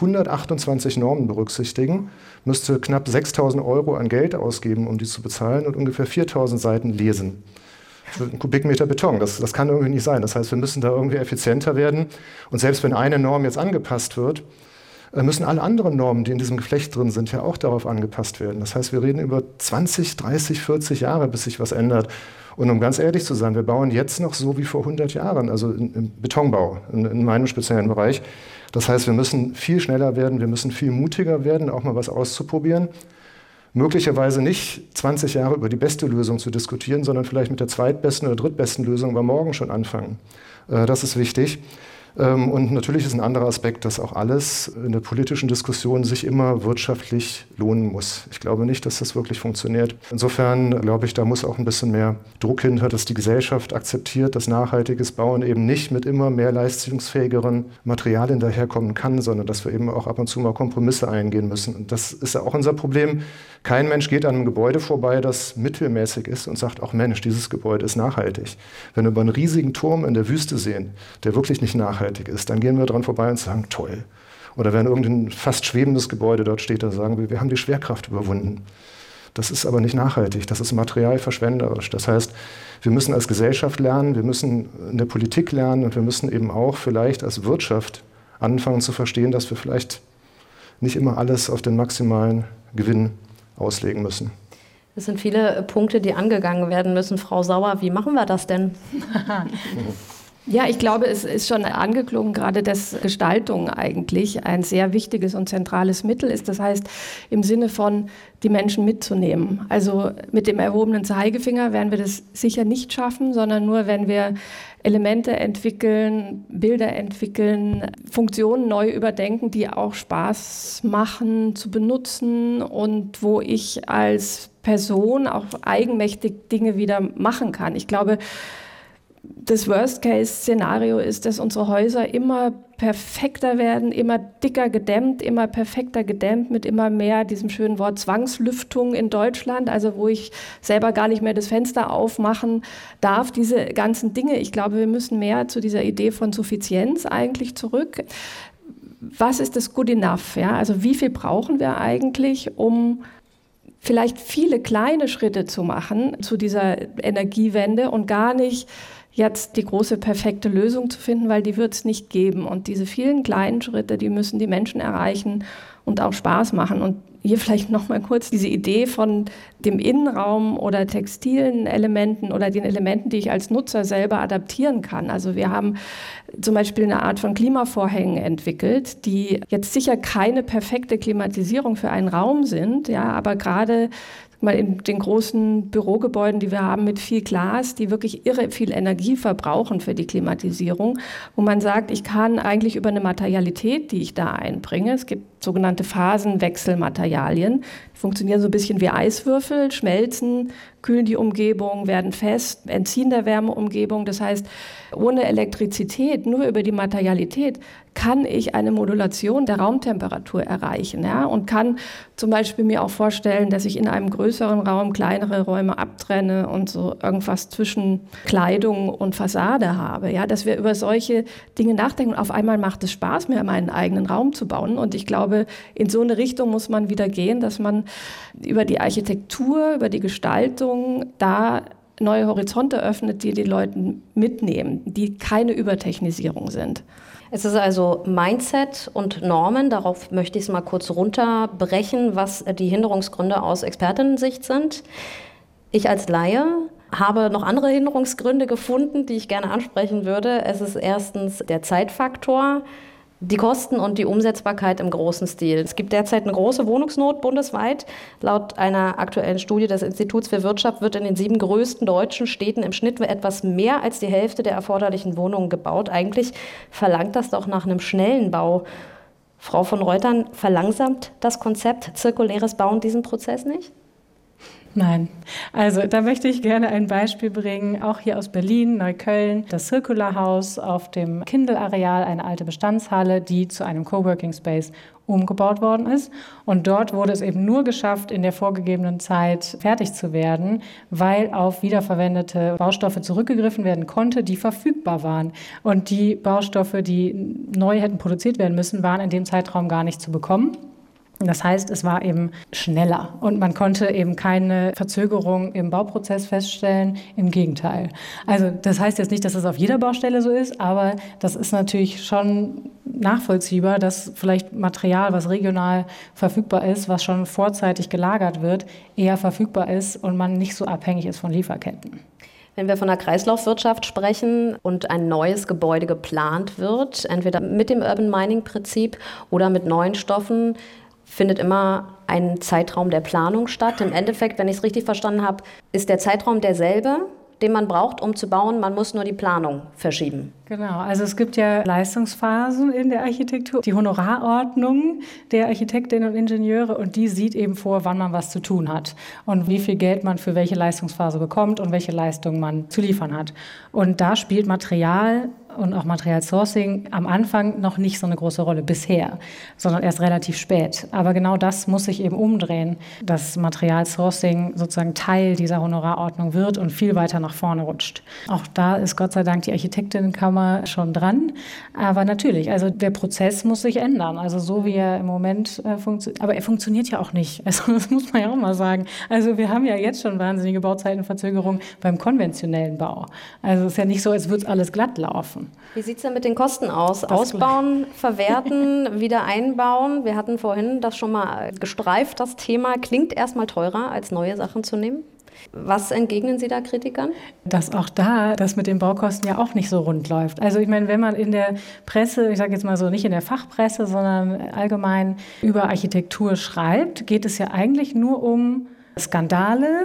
128 Normen berücksichtigen, müsste knapp 6.000 € an Geld ausgeben, um die zu bezahlen und ungefähr 4.000 Seiten lesen. Für einen Kubikmeter Beton, das kann irgendwie nicht sein. Das heißt, wir müssen da irgendwie effizienter werden. Und selbst wenn eine Norm jetzt angepasst wird, müssen alle anderen Normen, die in diesem Geflecht drin sind, ja auch darauf angepasst werden. Das heißt, wir reden über 20, 30, 40 Jahre, bis sich was ändert. Und um ganz ehrlich zu sein, wir bauen jetzt noch so wie vor 100 Jahren, also im Betonbau, in meinem speziellen Bereich. Das heißt, wir müssen viel schneller werden, wir müssen viel mutiger werden, auch mal was auszuprobieren. Möglicherweise nicht 20 Jahre über die beste Lösung zu diskutieren, sondern vielleicht mit der zweitbesten oder drittbesten Lösung aber morgen schon anfangen. Das ist wichtig. Und natürlich ist ein anderer Aspekt, dass auch alles in der politischen Diskussion sich immer wirtschaftlich lohnen muss. Ich glaube nicht, dass das wirklich funktioniert. Insofern glaube ich, da muss auch ein bisschen mehr Druck hinter, dass die Gesellschaft akzeptiert, dass nachhaltiges Bauen eben nicht mit immer mehr leistungsfähigeren Materialien daherkommen kann, sondern dass wir eben auch ab und zu mal Kompromisse eingehen müssen. Und das ist ja auch unser Problem. Kein Mensch geht an einem Gebäude vorbei, das mittelmäßig ist und sagt, ach Mensch, dieses Gebäude ist nachhaltig. Wenn wir über einen riesigen Turm in der Wüste sehen, der wirklich nicht nachhaltig ist, dann gehen wir dran vorbei und sagen, toll. Oder wenn irgendein fast schwebendes Gebäude dort steht, dann sagen wir haben die Schwerkraft überwunden. Das ist aber nicht nachhaltig, das ist materialverschwenderisch. Das heißt, wir müssen als Gesellschaft lernen, wir müssen in der Politik lernen und wir müssen eben auch vielleicht als Wirtschaft anfangen zu verstehen, dass wir vielleicht nicht immer alles auf den maximalen Gewinn auslegen müssen. Es sind viele Punkte, die angegangen werden müssen. Frau Sauer, wie machen wir das denn? Ja, ich glaube, es ist schon angeklungen, gerade dass Gestaltung eigentlich ein sehr wichtiges und zentrales Mittel ist. Das heißt, im Sinne von, die Menschen mitzunehmen. Also mit dem erhobenen Zeigefinger werden wir das sicher nicht schaffen, sondern nur, wenn wir Elemente entwickeln, Bilder entwickeln, Funktionen neu überdenken, die auch Spaß machen zu benutzen und wo ich als Person auch eigenmächtig Dinge wieder machen kann. Ich glaube, das Worst-Case-Szenario ist, dass unsere Häuser immer perfekter werden, immer dicker gedämmt, immer perfekter gedämmt mit immer mehr diesem schönen Wort Zwangslüftung in Deutschland, also wo ich selber gar nicht mehr das Fenster aufmachen darf. Diese ganzen Dinge, ich glaube, wir müssen mehr zu dieser Idee von Suffizienz eigentlich zurück. Was ist das Good Enough? Ja? Also wie viel brauchen wir eigentlich, um vielleicht viele kleine Schritte zu machen zu dieser Energiewende und gar nicht jetzt die große, perfekte Lösung zu finden, weil die wird es nicht geben. Und diese vielen kleinen Schritte, die müssen die Menschen erreichen und auch Spaß machen. Und hier vielleicht noch mal kurz diese Idee von dem Innenraum oder textilen Elementen oder den Elementen, die ich als Nutzer selber adaptieren kann. Also wir haben zum Beispiel eine Art von Klimavorhängen entwickelt, die jetzt sicher keine perfekte Klimatisierung für einen Raum sind, ja, aber gerade mal in den großen Bürogebäuden, die wir haben mit viel Glas, die wirklich irre viel Energie verbrauchen für die Klimatisierung, wo man sagt, ich kann eigentlich über eine Materialität, die ich da einbringe, es gibt sogenannte Phasenwechselmaterialien, die funktionieren so ein bisschen wie Eiswürfel, schmelzen, kühlen die Umgebung, werden fest, entziehen der Wärmeumgebung. Das heißt, ohne Elektrizität, nur über die Materialität, kann ich eine Modulation der Raumtemperatur erreichen, ja? Und kann zum Beispiel mir auch vorstellen, dass ich in einem größeren Raum kleinere Räume abtrenne und so irgendwas zwischen Kleidung und Fassade habe, ja? Dass wir über solche Dinge nachdenken. Und auf einmal macht es Spaß, mir meinen eigenen Raum zu bauen. Und ich glaube, in so eine Richtung muss man wieder gehen, dass man über die Architektur, über die Gestaltung da neue Horizonte öffnet, die die Leute mitnehmen, die keine Übertechnisierung sind. Es ist also Mindset und Normen, darauf möchte ich es mal kurz runterbrechen, was die Hinderungsgründe aus Expertinnensicht sind. Ich als Laie habe noch andere Hinderungsgründe gefunden, die ich gerne ansprechen würde. Es ist erstens der Zeitfaktor, die Kosten und die Umsetzbarkeit im großen Stil. Es gibt derzeit eine große Wohnungsnot bundesweit. Laut einer aktuellen Studie des Instituts für Wirtschaft wird in den 7 größten deutschen Städten im Schnitt etwas mehr als die Hälfte der erforderlichen Wohnungen gebaut. Eigentlich verlangt das doch nach einem schnellen Bau. Frau von Reutern, verlangsamt das Konzept zirkuläres Bauen diesen Prozess nicht? Nein. Also da möchte ich gerne ein Beispiel bringen, auch hier aus Berlin, Neukölln, das Circular House auf dem Kindl-Areal, eine alte Bestandshalle, die zu einem Coworking Space umgebaut worden ist. Und dort wurde es eben nur geschafft, in der vorgegebenen Zeit fertig zu werden, weil auf wiederverwendete Baustoffe zurückgegriffen werden konnte, die verfügbar waren. Und die Baustoffe, die neu hätten produziert werden müssen, waren in dem Zeitraum gar nicht zu bekommen. Das heißt, es war eben schneller und man konnte eben keine Verzögerung im Bauprozess feststellen. Im Gegenteil. Also das heißt jetzt nicht, dass es auf jeder Baustelle so ist, aber das ist natürlich schon nachvollziehbar, dass vielleicht Material, was regional verfügbar ist, was schon vorzeitig gelagert wird, eher verfügbar ist und man nicht so abhängig ist von Lieferketten. Wenn wir von der Kreislaufwirtschaft sprechen und ein neues Gebäude geplant wird, entweder mit dem Urban Mining Prinzip oder mit neuen Stoffen, findet immer ein Zeitraum der Planung statt. Im Endeffekt, wenn ich es richtig verstanden habe, ist der Zeitraum derselbe, den man braucht, um zu bauen. Man muss nur die Planung verschieben. Genau, also es gibt ja Leistungsphasen in der Architektur, die Honorarordnung der Architektinnen und Ingenieure und die sieht eben vor, wann man was zu tun hat und wie viel Geld man für welche Leistungsphase bekommt und welche Leistung man zu liefern hat. Und da spielt Material und auch Materialsourcing am Anfang noch nicht so eine große Rolle bisher, sondern erst relativ spät. Aber genau das muss sich eben umdrehen, dass Materialsourcing sozusagen Teil dieser Honorarordnung wird und viel weiter nach vorne rutscht. Auch da ist Gott sei Dank die Architektinnenkammer schon dran. Aber natürlich, also der Prozess muss sich ändern. Also so wie er im Moment funktioniert. Aber er funktioniert ja auch nicht. Also das muss man ja auch mal sagen. Also wir haben ja jetzt schon wahnsinnige Bauzeitenverzögerungen beim konventionellen Bau. Also es ist ja nicht so, als würde es alles glatt laufen. Wie sieht es denn mit den Kosten aus? Ausbauen, verwerten, wieder einbauen. Wir hatten vorhin das schon mal gestreift, das Thema. Klingt erstmal teurer, als neue Sachen zu nehmen? Was entgegnen Sie da Kritikern? Dass auch da das mit den Baukosten ja auch nicht so rund läuft. Also ich meine, wenn man in der Presse, ich sage jetzt mal so, nicht in der Fachpresse, sondern allgemein über Architektur schreibt, geht es ja eigentlich nur um Skandale,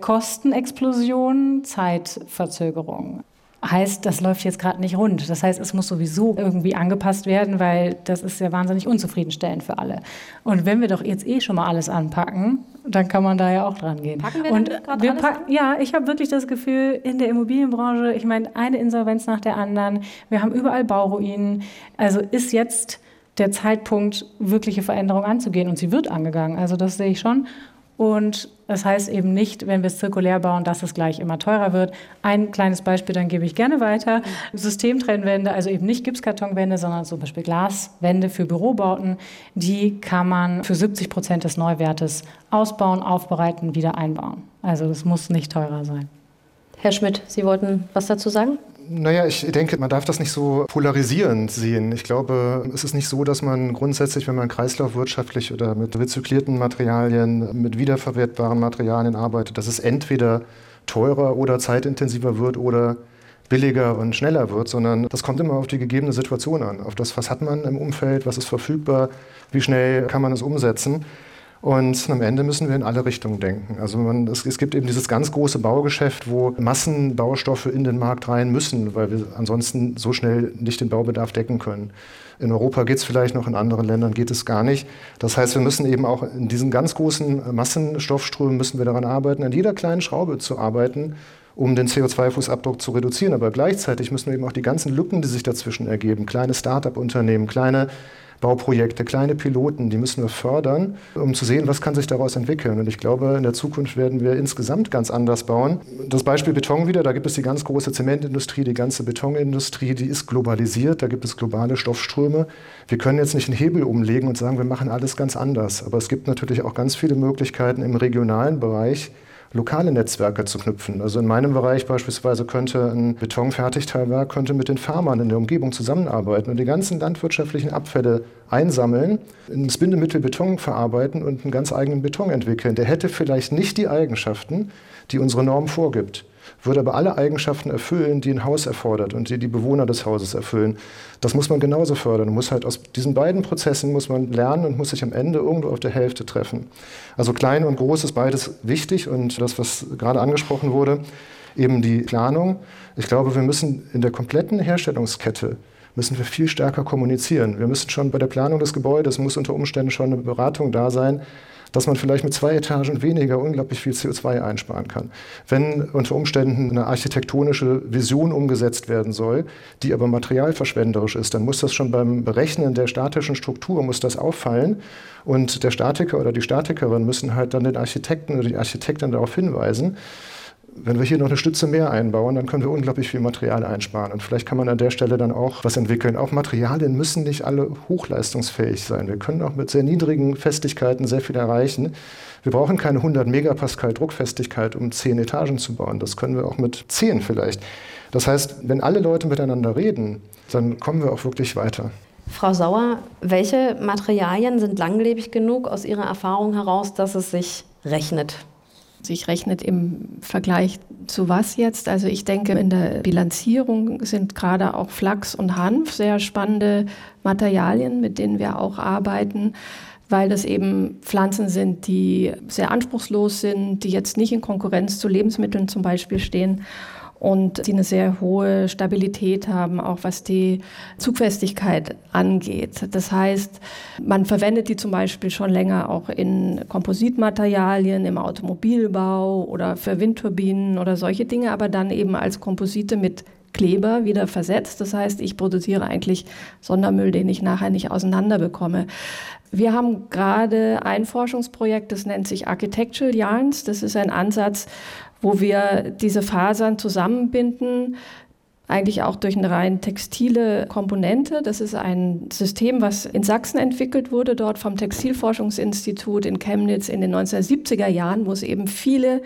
Kostenexplosionen, Zeitverzögerungen. Heißt, das läuft jetzt gerade nicht rund. Das heißt, es muss sowieso irgendwie angepasst werden, weil das ist ja wahnsinnig unzufriedenstellend für alle. Und wenn wir doch jetzt schon mal alles anpacken, dann kann man da ja auch dran gehen. Packen wir dann gerade alles an? Ja, ich habe wirklich das Gefühl, in der Immobilienbranche, ich meine, eine Insolvenz nach der anderen, wir haben überall Bauruinen. Also ist jetzt der Zeitpunkt, wirkliche Veränderungen anzugehen. Und sie wird angegangen, also das sehe ich schon. Und das heißt eben nicht, wenn wir es zirkulär bauen, dass es gleich immer teurer wird. Ein kleines Beispiel, dann gebe ich gerne weiter. Systemtrennwände, also eben nicht Gipskartonwände, sondern zum Beispiel Glaswände für Bürobauten. Die kann man für 70% des Neuwertes ausbauen, aufbereiten, wieder einbauen. Also das muss nicht teurer sein. Herr Schmidt, Sie wollten was dazu sagen? Naja, ich denke, man darf das nicht so polarisierend sehen. Ich glaube, es ist nicht so, dass man grundsätzlich, wenn man kreislaufwirtschaftlich oder mit rezyklierten Materialien, mit wiederverwertbaren Materialien arbeitet, dass es entweder teurer oder zeitintensiver wird oder billiger und schneller wird, sondern das kommt immer auf die gegebene Situation an. Auf das, was hat man im Umfeld, was ist verfügbar, wie schnell kann man es umsetzen. Und am Ende müssen wir in alle Richtungen denken. Also es gibt eben dieses ganz große Baugeschäft, wo Massenbaustoffe in den Markt rein müssen, weil wir ansonsten so schnell nicht den Baubedarf decken können. In Europa geht es vielleicht noch, in anderen Ländern geht es gar nicht. Das heißt, wir müssen eben auch in diesen ganz großen Massenstoffströmen müssen wir daran arbeiten, an jeder kleinen Schraube zu arbeiten, um den CO2-Fußabdruck zu reduzieren. Aber gleichzeitig müssen wir eben auch die ganzen Lücken, die sich dazwischen ergeben, kleine Start-up-Unternehmen, kleine Bauprojekte, kleine Piloten, die müssen wir fördern, um zu sehen, was kann sich daraus entwickeln. Und ich glaube, in der Zukunft werden wir insgesamt ganz anders bauen. Das Beispiel Beton wieder, da gibt es die ganz große Zementindustrie, die ganze Betonindustrie, die ist globalisiert, da gibt es globale Stoffströme. Wir können jetzt nicht einen Hebel umlegen und sagen, wir machen alles ganz anders. Aber es gibt natürlich auch ganz viele Möglichkeiten im regionalen Bereich, lokale Netzwerke zu knüpfen. Also in meinem Bereich beispielsweise könnte ein Betonfertigteilwerk mit den Farmern in der Umgebung zusammenarbeiten und die ganzen landwirtschaftlichen Abfälle einsammeln, ins Bindemittel Beton verarbeiten und einen ganz eigenen Beton entwickeln. Der hätte vielleicht nicht die Eigenschaften, die unsere Norm vorgibt, würde aber alle Eigenschaften erfüllen, die ein Haus erfordert und die die Bewohner des Hauses erfüllen. Das muss man genauso fördern. Man muss halt aus diesen beiden Prozessen muss man lernen und muss sich am Ende irgendwo auf der Hälfte treffen. Also klein und groß ist beides wichtig und das, was gerade angesprochen wurde, eben die Planung. Ich glaube, wir müssen in der kompletten Herstellungskette müssen wir viel stärker kommunizieren. Wir müssen schon bei der Planung des Gebäudes, muss unter Umständen schon eine Beratung da sein, dass man vielleicht mit 2 Etagen weniger unglaublich viel CO2 einsparen kann. Wenn unter Umständen eine architektonische Vision umgesetzt werden soll, die aber materialverschwenderisch ist, dann muss das schon beim Berechnen der statischen Struktur muss das auffallen und der Statiker oder die Statikerin müssen halt dann den Architekten oder die Architektin darauf hinweisen, wenn wir hier noch eine Stütze mehr einbauen, dann können wir unglaublich viel Material einsparen. Und vielleicht kann man an der Stelle dann auch was entwickeln. Auch Materialien müssen nicht alle hochleistungsfähig sein. Wir können auch mit sehr niedrigen Festigkeiten sehr viel erreichen. Wir brauchen keine 100 Megapascal Druckfestigkeit, um 10 Etagen zu bauen. Das können wir auch mit 10 vielleicht. Das heißt, wenn alle Leute miteinander reden, dann kommen wir auch wirklich weiter. Frau Sauer, welche Materialien sind langlebig genug aus Ihrer Erfahrung heraus, dass es sich rechnet? Sich rechnet im Vergleich zu was jetzt? Also ich denke, in der Bilanzierung sind gerade auch Flachs und Hanf sehr spannende Materialien, mit denen wir auch arbeiten, weil das eben Pflanzen sind, die sehr anspruchslos sind, die jetzt nicht in Konkurrenz zu Lebensmitteln zum Beispiel stehen und die eine sehr hohe Stabilität haben, auch was die Zugfestigkeit angeht. Das heißt, man verwendet die zum Beispiel schon länger auch in Kompositmaterialien, im Automobilbau oder für Windturbinen oder solche Dinge, aber dann eben als Komposite mit Kleber wieder versetzt. Das heißt, ich produziere eigentlich Sondermüll, den ich nachher nicht auseinander bekomme. Wir haben gerade ein Forschungsprojekt, das nennt sich Architectural Yarns. Das ist ein Ansatz, wo wir diese Fasern zusammenbinden, eigentlich auch durch eine rein textile Komponente. Das ist ein System, was in Sachsen entwickelt wurde, dort vom Textilforschungsinstitut in Chemnitz in den 1970er Jahren, wo es eben viele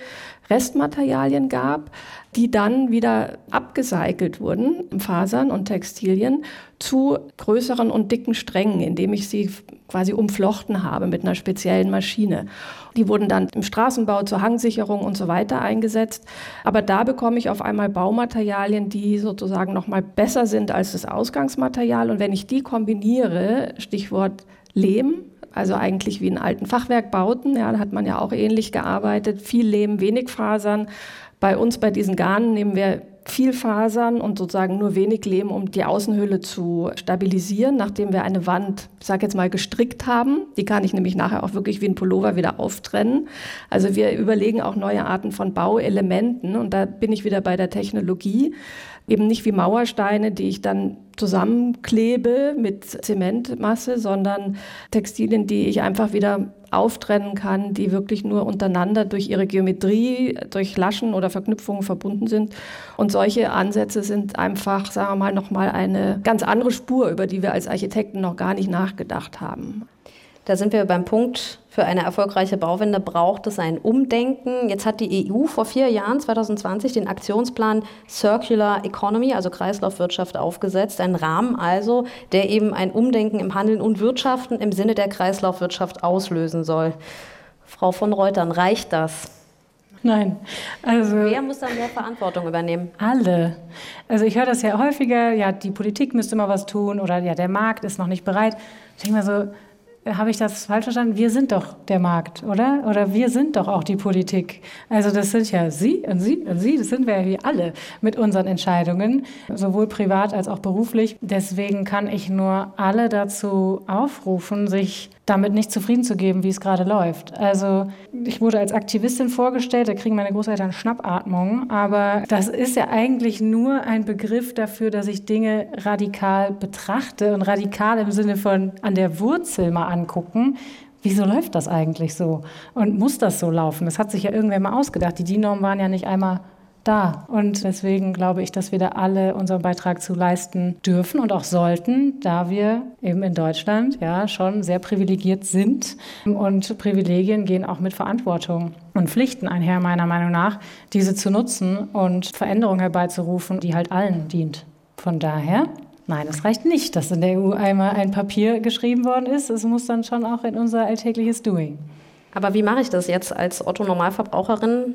Restmaterialien gab, die dann wieder abgecycelt wurden, Fasern und Textilien, zu größeren und dicken Strängen, indem ich sie quasi umflochten habe mit einer speziellen Maschine. Die wurden dann im Straßenbau zur Hangsicherung und so weiter eingesetzt. Aber da bekomme ich auf einmal Baumaterialien, die sozusagen noch mal besser sind als das Ausgangsmaterial. Und wenn ich die kombiniere, Stichwort Lehm, also eigentlich wie in alten Fachwerkbauten, ja, da hat man ja auch ähnlich gearbeitet, viel Lehm, wenig Fasern. Bei uns, bei diesen Garnen, nehmen wir viel Fasern und sozusagen nur wenig Lehm, um die Außenhülle zu stabilisieren, nachdem wir eine Wand, ich sage jetzt mal, gestrickt haben. Die kann ich nämlich nachher auch wirklich wie ein Pullover wieder auftrennen. Also wir überlegen auch neue Arten von Bauelementen und da bin ich wieder bei der Technologie. Eben nicht wie Mauersteine, die ich dann zusammenklebe mit Zementmasse, sondern Textilien, die ich einfach wieder auftrennen kann, die wirklich nur untereinander durch ihre Geometrie, durch Laschen oder Verknüpfungen verbunden sind. Und solche Ansätze sind einfach, sagen wir mal, nochmal eine ganz andere Spur, über die wir als Architekten noch gar nicht nachgedacht haben. Da sind wir beim Punkt, für eine erfolgreiche Bauwende braucht es ein Umdenken. Jetzt hat die EU vor 4 Jahren, 2020, den Aktionsplan Circular Economy, also Kreislaufwirtschaft, aufgesetzt. Ein Rahmen also, der eben ein Umdenken im Handeln und Wirtschaften im Sinne der Kreislaufwirtschaft auslösen soll. Frau von Reutern, reicht das? Nein. Also wer muss dann mehr Verantwortung übernehmen? Alle. Also ich höre das ja häufiger, ja, die Politik müsste mal was tun oder ja, der Markt ist noch nicht bereit. Ich denke mal so, habe ich das falsch verstanden? Wir sind doch der Markt, oder? Oder wir sind doch auch die Politik. Also das sind ja Sie und Sie und Sie, das sind wir ja hier alle mit unseren Entscheidungen, sowohl privat als auch beruflich. Deswegen kann ich nur alle dazu aufrufen, sich damit nicht zufrieden zu geben, wie es gerade läuft. Also ich wurde als Aktivistin vorgestellt, da kriegen meine Großeltern Schnappatmung, aber das ist ja eigentlich nur ein Begriff dafür, dass ich Dinge radikal betrachte und radikal im Sinne von an der Wurzel mal angucken. Wieso läuft das eigentlich so? Und muss das so laufen? Das hat sich ja irgendwer mal ausgedacht. Die DIN-Normen waren ja nicht einmal da. Und deswegen glaube ich, dass wir da alle unseren Beitrag zu leisten dürfen und auch sollten, da wir eben in Deutschland ja schon sehr privilegiert sind. Und Privilegien gehen auch mit Verantwortung und Pflichten einher, meiner Meinung nach, diese zu nutzen und Veränderungen herbeizurufen, die halt allen dient. Von daher, nein, es reicht nicht, dass in der EU einmal ein Papier geschrieben worden ist. Es muss dann schon auch in unser alltägliches Doing. Aber wie mache ich das jetzt als Otto-Normalverbraucherin?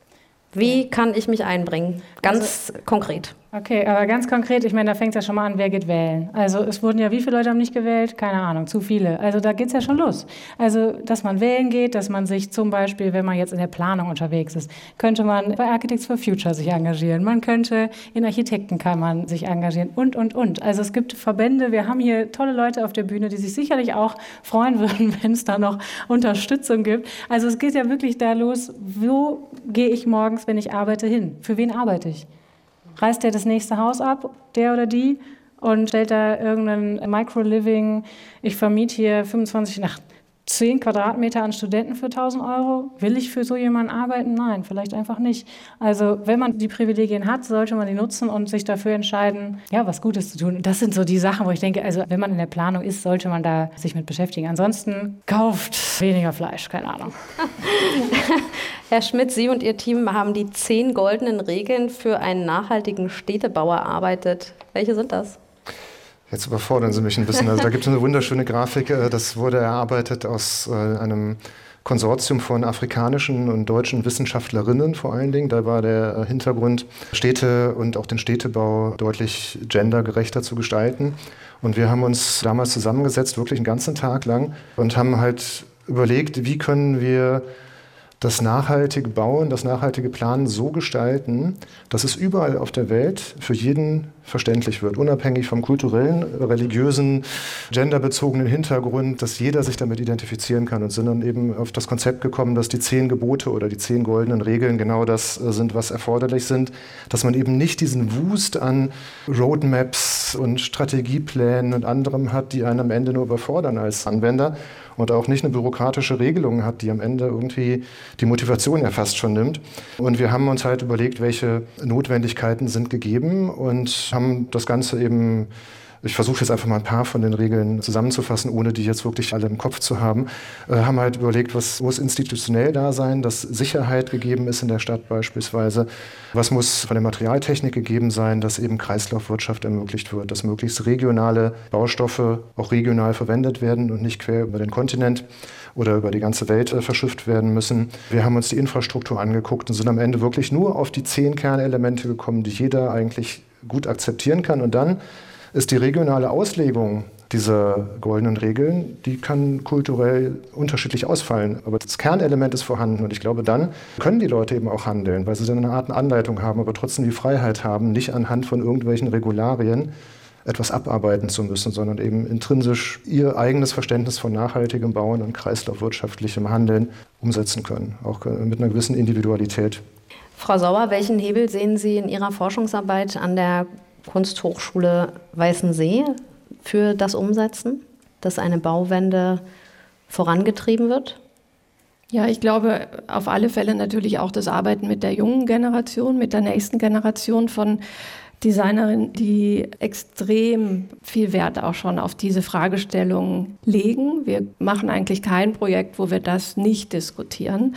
Wie kann ich mich einbringen? Ganz konkret. Okay, aber ganz konkret, ich meine, da fängt es ja schon mal an, wer geht wählen. Also es wurden ja, wie viele Leute haben nicht gewählt? Keine Ahnung, zu viele. Also da geht es ja schon los. Also, dass man wählen geht, dass man sich zum Beispiel, wenn man jetzt in der Planung unterwegs ist, könnte man bei Architects for Future sich engagieren. Man könnte in Architektenkammern sich engagieren und. Also es gibt Verbände, wir haben hier tolle Leute auf der Bühne, die sich sicherlich auch freuen würden, wenn es da noch Unterstützung gibt. Also es geht ja wirklich da los, wo gehe ich morgens, wenn ich arbeite, hin? Für wen arbeite ich? Reißt der das nächste Haus ab, der oder die, und stellt da irgendein Micro-Living, ich vermiete hier 10 Quadratmeter an Studenten für 1.000 Euro. Will ich für so jemanden arbeiten? Nein, vielleicht einfach nicht. Also wenn man die Privilegien hat, sollte man die nutzen und sich dafür entscheiden, ja, was Gutes zu tun. Und das sind so die Sachen, wo ich denke, also wenn man in der Planung ist, sollte man da sich mit beschäftigen. Ansonsten kauft weniger Fleisch, keine Ahnung. Herr Schmidt, Sie und Ihr Team haben die 10 goldenen Regeln für einen nachhaltigen Städtebau erarbeitet. Welche sind das? Jetzt überfordern Sie mich ein bisschen. Also da gibt es eine wunderschöne Grafik. Das wurde erarbeitet aus einem Konsortium von afrikanischen und deutschen Wissenschaftlerinnen vor allen Dingen. Da war der Hintergrund, Städte und auch den Städtebau deutlich gendergerechter zu gestalten. Und wir haben uns damals zusammengesetzt, wirklich einen ganzen Tag lang, und haben halt überlegt, wie können wir das nachhaltige Bauen, das nachhaltige Planen so gestalten, dass es überall auf der Welt für jeden verständlich wird, unabhängig vom kulturellen, religiösen, genderbezogenen Hintergrund, dass jeder sich damit identifizieren kann, und sind dann eben auf das Konzept gekommen, dass die 10 Gebote oder die 10 goldenen Regeln genau das sind, was erforderlich sind, dass man eben nicht diesen Wust an Roadmaps und Strategieplänen und anderem hat, die einen am Ende nur überfordern als Anwender, und auch nicht eine bürokratische Regelung hat, die am Ende irgendwie die Motivation ja fast schon nimmt. Und wir haben uns halt überlegt, welche Notwendigkeiten sind gegeben, und haben das Ganze eben ich versuche jetzt einfach mal ein paar von den Regeln zusammenzufassen, ohne die jetzt wirklich alle im Kopf zu haben, haben halt überlegt, was muss institutionell da sein, dass Sicherheit gegeben ist in der Stadt beispielsweise, was muss von der Materialtechnik gegeben sein, dass eben Kreislaufwirtschaft ermöglicht wird, dass möglichst regionale Baustoffe auch regional verwendet werden und nicht quer über den Kontinent oder über die ganze Welt verschifft werden müssen. Wir haben uns die Infrastruktur angeguckt und sind am Ende wirklich nur auf die 10 Kernelemente gekommen, die jeder eigentlich gut akzeptieren kann. Und dann ist die regionale Auslegung dieser goldenen Regeln, die kann kulturell unterschiedlich ausfallen. Aber das Kernelement ist vorhanden und ich glaube, dann können die Leute eben auch handeln, weil sie dann eine Art Anleitung haben, aber trotzdem die Freiheit haben, nicht anhand von irgendwelchen Regularien etwas abarbeiten zu müssen, sondern eben intrinsisch ihr eigenes Verständnis von nachhaltigem Bauen und kreislaufwirtschaftlichem Handeln umsetzen können, auch mit einer gewissen Individualität. Frau Sauer, welchen Hebel sehen Sie in Ihrer Forschungsarbeit an der Kunsthochschule Weißensee für das Umsetzen, dass eine Bauwende vorangetrieben wird? Ja, ich glaube auf alle Fälle natürlich auch das Arbeiten mit der jungen Generation, mit der nächsten Generation von Designerinnen, die extrem viel Wert auch schon auf diese Fragestellung legen. Wir machen eigentlich kein Projekt, wo wir das nicht diskutieren.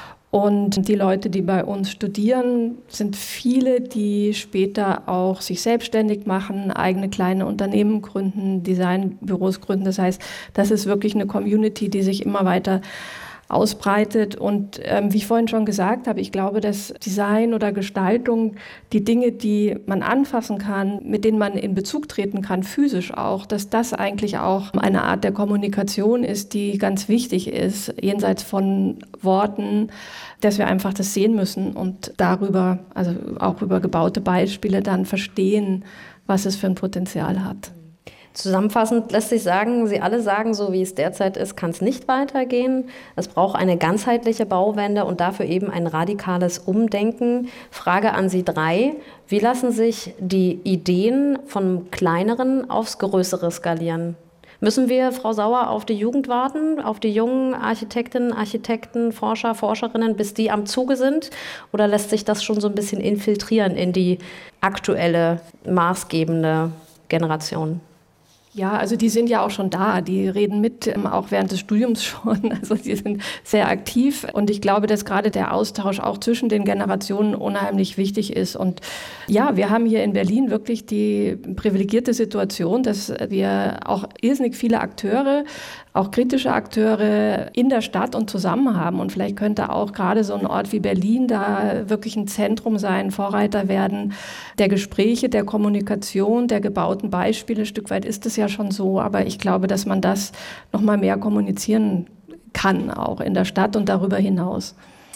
Und die Leute, die bei uns studieren, sind viele, die später auch sich selbstständig machen, eigene kleine Unternehmen gründen, Designbüros gründen. Das heißt, das ist wirklich eine Community, die sich immer weiter ausbreitet. Und wie ich vorhin schon gesagt habe, ich glaube, dass Design oder Gestaltung, die Dinge, die man anfassen kann, mit denen man in Bezug treten kann, physisch auch, dass das eigentlich auch eine Art der Kommunikation ist, die ganz wichtig ist, jenseits von Worten, dass wir einfach das sehen müssen und darüber, also auch über gebaute Beispiele dann verstehen, was es für ein Potenzial hat. Zusammenfassend lässt sich sagen, Sie alle sagen, so wie es derzeit ist, kann es nicht weitergehen. Es braucht eine ganzheitliche Bauwende und dafür eben ein radikales Umdenken. Frage an Sie 3, wie lassen sich die Ideen vom Kleineren aufs Größere skalieren? Müssen wir, Frau Sauer, auf die Jugend warten, auf die jungen Architektinnen, Architekten, Forscher, Forscherinnen, bis die am Zuge sind? Oder lässt sich das schon so ein bisschen infiltrieren in die aktuelle, maßgebende Generation? Ja, also die sind ja auch schon da, die reden mit, auch während des Studiums schon, also die sind sehr aktiv und ich glaube, dass gerade der Austausch auch zwischen den Generationen unheimlich wichtig ist und ja, wir haben hier in Berlin wirklich die privilegierte Situation, dass wir auch irrsinnig viele Akteure, auch kritische Akteure in der Stadt und zusammen haben und vielleicht könnte auch gerade so ein Ort wie Berlin da wirklich ein Zentrum sein, Vorreiter werden der Gespräche, der Kommunikation, der gebauten Beispiele. Ein Stück weit ist es ja schon so, aber ich glaube, dass man das noch mal mehr kommunizieren kann, auch in der Stadt und darüber hinaus.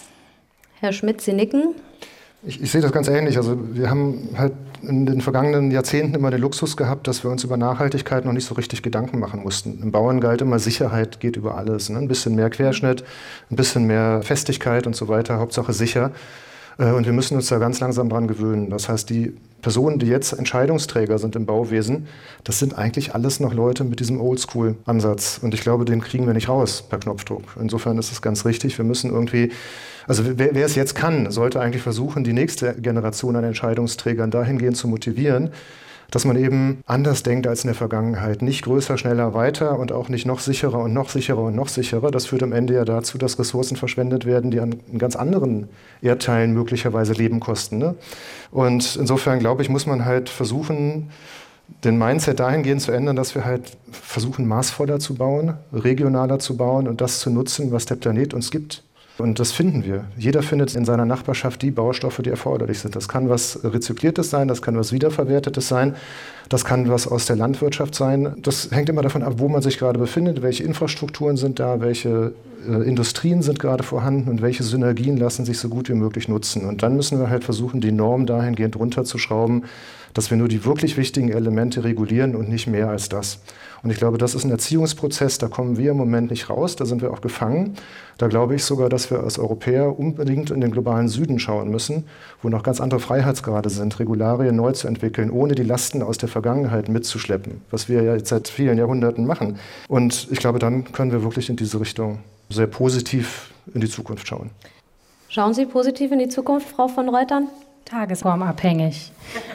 Herr Schmidt, Sie nicken? Ich sehe das ganz ähnlich. Also wir haben halt in den vergangenen Jahrzehnten immer den Luxus gehabt, dass wir uns über Nachhaltigkeit noch nicht so richtig Gedanken machen mussten. Im Bauen galt immer, Sicherheit geht über alles. Ne? Ein bisschen mehr Querschnitt, ein bisschen mehr Festigkeit und so weiter, Hauptsache sicher. Und wir müssen uns da ganz langsam dran gewöhnen. Das heißt, die Personen, die jetzt Entscheidungsträger sind im Bauwesen, das sind eigentlich alles noch Leute mit diesem Oldschool-Ansatz. Und ich glaube, den kriegen wir nicht raus per Knopfdruck. Insofern ist es ganz richtig. Wir müssen irgendwie, also wer es jetzt kann, sollte eigentlich versuchen, die nächste Generation an Entscheidungsträgern dahingehend zu motivieren, dass man eben anders denkt als in der Vergangenheit. Nicht größer, schneller, weiter und auch nicht noch sicherer und noch sicherer und noch sicherer. Das führt am Ende ja dazu, dass Ressourcen verschwendet werden, die an ganz anderen Erdteilen möglicherweise Leben kosten. Ne? Und insofern, glaube ich, muss man halt versuchen, den Mindset dahingehend zu ändern, dass wir halt versuchen, maßvoller zu bauen, regionaler zu bauen und das zu nutzen, was der Planet uns gibt. Und das finden wir. Jeder findet in seiner Nachbarschaft die Baustoffe, die erforderlich sind. Das kann was Rezykliertes sein, das kann was Wiederverwertetes sein, das kann was aus der Landwirtschaft sein. Das hängt immer davon ab, wo man sich gerade befindet, welche Infrastrukturen sind da, welche Industrien sind gerade vorhanden und welche Synergien lassen sich so gut wie möglich nutzen. Und dann müssen wir halt versuchen, die Norm dahingehend runterzuschrauben, dass wir nur die wirklich wichtigen Elemente regulieren und nicht mehr als das. Und ich glaube, das ist ein Erziehungsprozess, da kommen wir im Moment nicht raus, da sind wir auch gefangen. Da glaube ich sogar, dass wir als Europäer unbedingt in den globalen Süden schauen müssen, wo noch ganz andere Freiheitsgrade sind, Regularien neu zu entwickeln, ohne die Lasten aus der Vergangenheit mitzuschleppen, was wir ja jetzt seit vielen Jahrhunderten machen. Und ich glaube, dann können wir wirklich in diese Richtung sehr positiv in die Zukunft schauen. Schauen Sie positiv in die Zukunft, Frau von Reutern? Tagesformabhängig.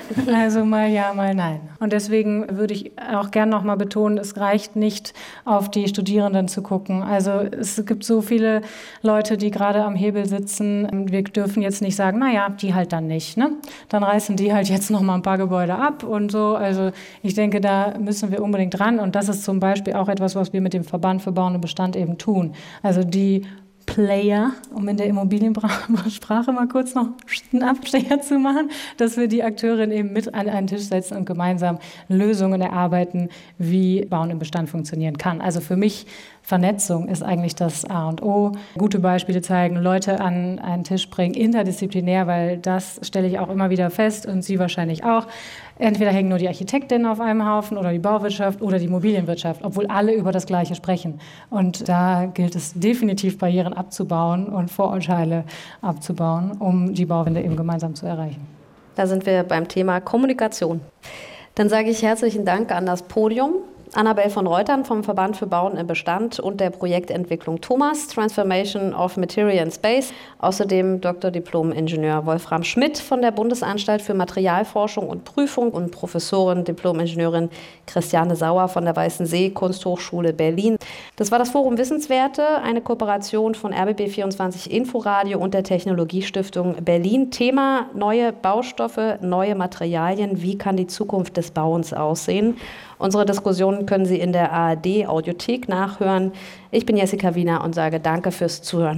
Also mal ja, mal nein. Und deswegen würde ich auch gerne noch mal betonen, es reicht nicht, auf die Studierenden zu gucken. Also es gibt so viele Leute, die gerade am Hebel sitzen. Wir dürfen jetzt nicht sagen, naja, die halt dann nicht. Ne? Dann reißen die halt jetzt noch mal ein paar Gebäude ab und so. Also ich denke, da müssen wir unbedingt ran. Und das ist zum Beispiel auch etwas, was wir mit dem Verband für Bauen und Bestand eben tun. Also die Player, um in der Immobiliensprache mal kurz noch einen Abstecher zu machen, dass wir die Akteurinnen eben mit an einen Tisch setzen und gemeinsam Lösungen erarbeiten, wie Bauen im Bestand funktionieren kann. Also für mich Vernetzung ist eigentlich das A und O. Gute Beispiele zeigen, Leute an einen Tisch bringen, interdisziplinär, weil das stelle ich auch immer wieder fest und Sie wahrscheinlich auch. Entweder hängen nur die Architektinnen auf einem Haufen oder die Bauwirtschaft oder die Immobilienwirtschaft, obwohl alle über das Gleiche sprechen. Und da gilt es definitiv, Barrieren abzubauen und Vorurteile abzubauen, um die Bauwende eben gemeinsam zu erreichen. Da sind wir beim Thema Kommunikation. Dann sage ich herzlichen Dank an das Podium. Annabel von Reutern vom Verband für Bauen im Bestand und der Projektentwicklung Thomas, Transformation of Material and Space. Außerdem Dr. Diplom-Ingenieur Wolfram Schmidt von der Bundesanstalt für Materialforschung und Prüfung und Professorin, Diplom-Ingenieurin Christiane Sauer von der Weißensee Kunsthochschule Berlin. Das war das Forum Wissenswerte, eine Kooperation von RBB24 Inforadio und der Technologiestiftung Berlin. Thema: neue Baustoffe, neue Materialien. Wie kann die Zukunft des Bauens aussehen? Unsere Diskussionen können Sie in der ARD-Audiothek nachhören. Ich bin Jessica Wiener und sage Danke fürs Zuhören.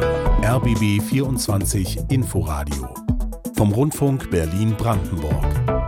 RBB 24 Inforadio vom Rundfunk Berlin-Brandenburg.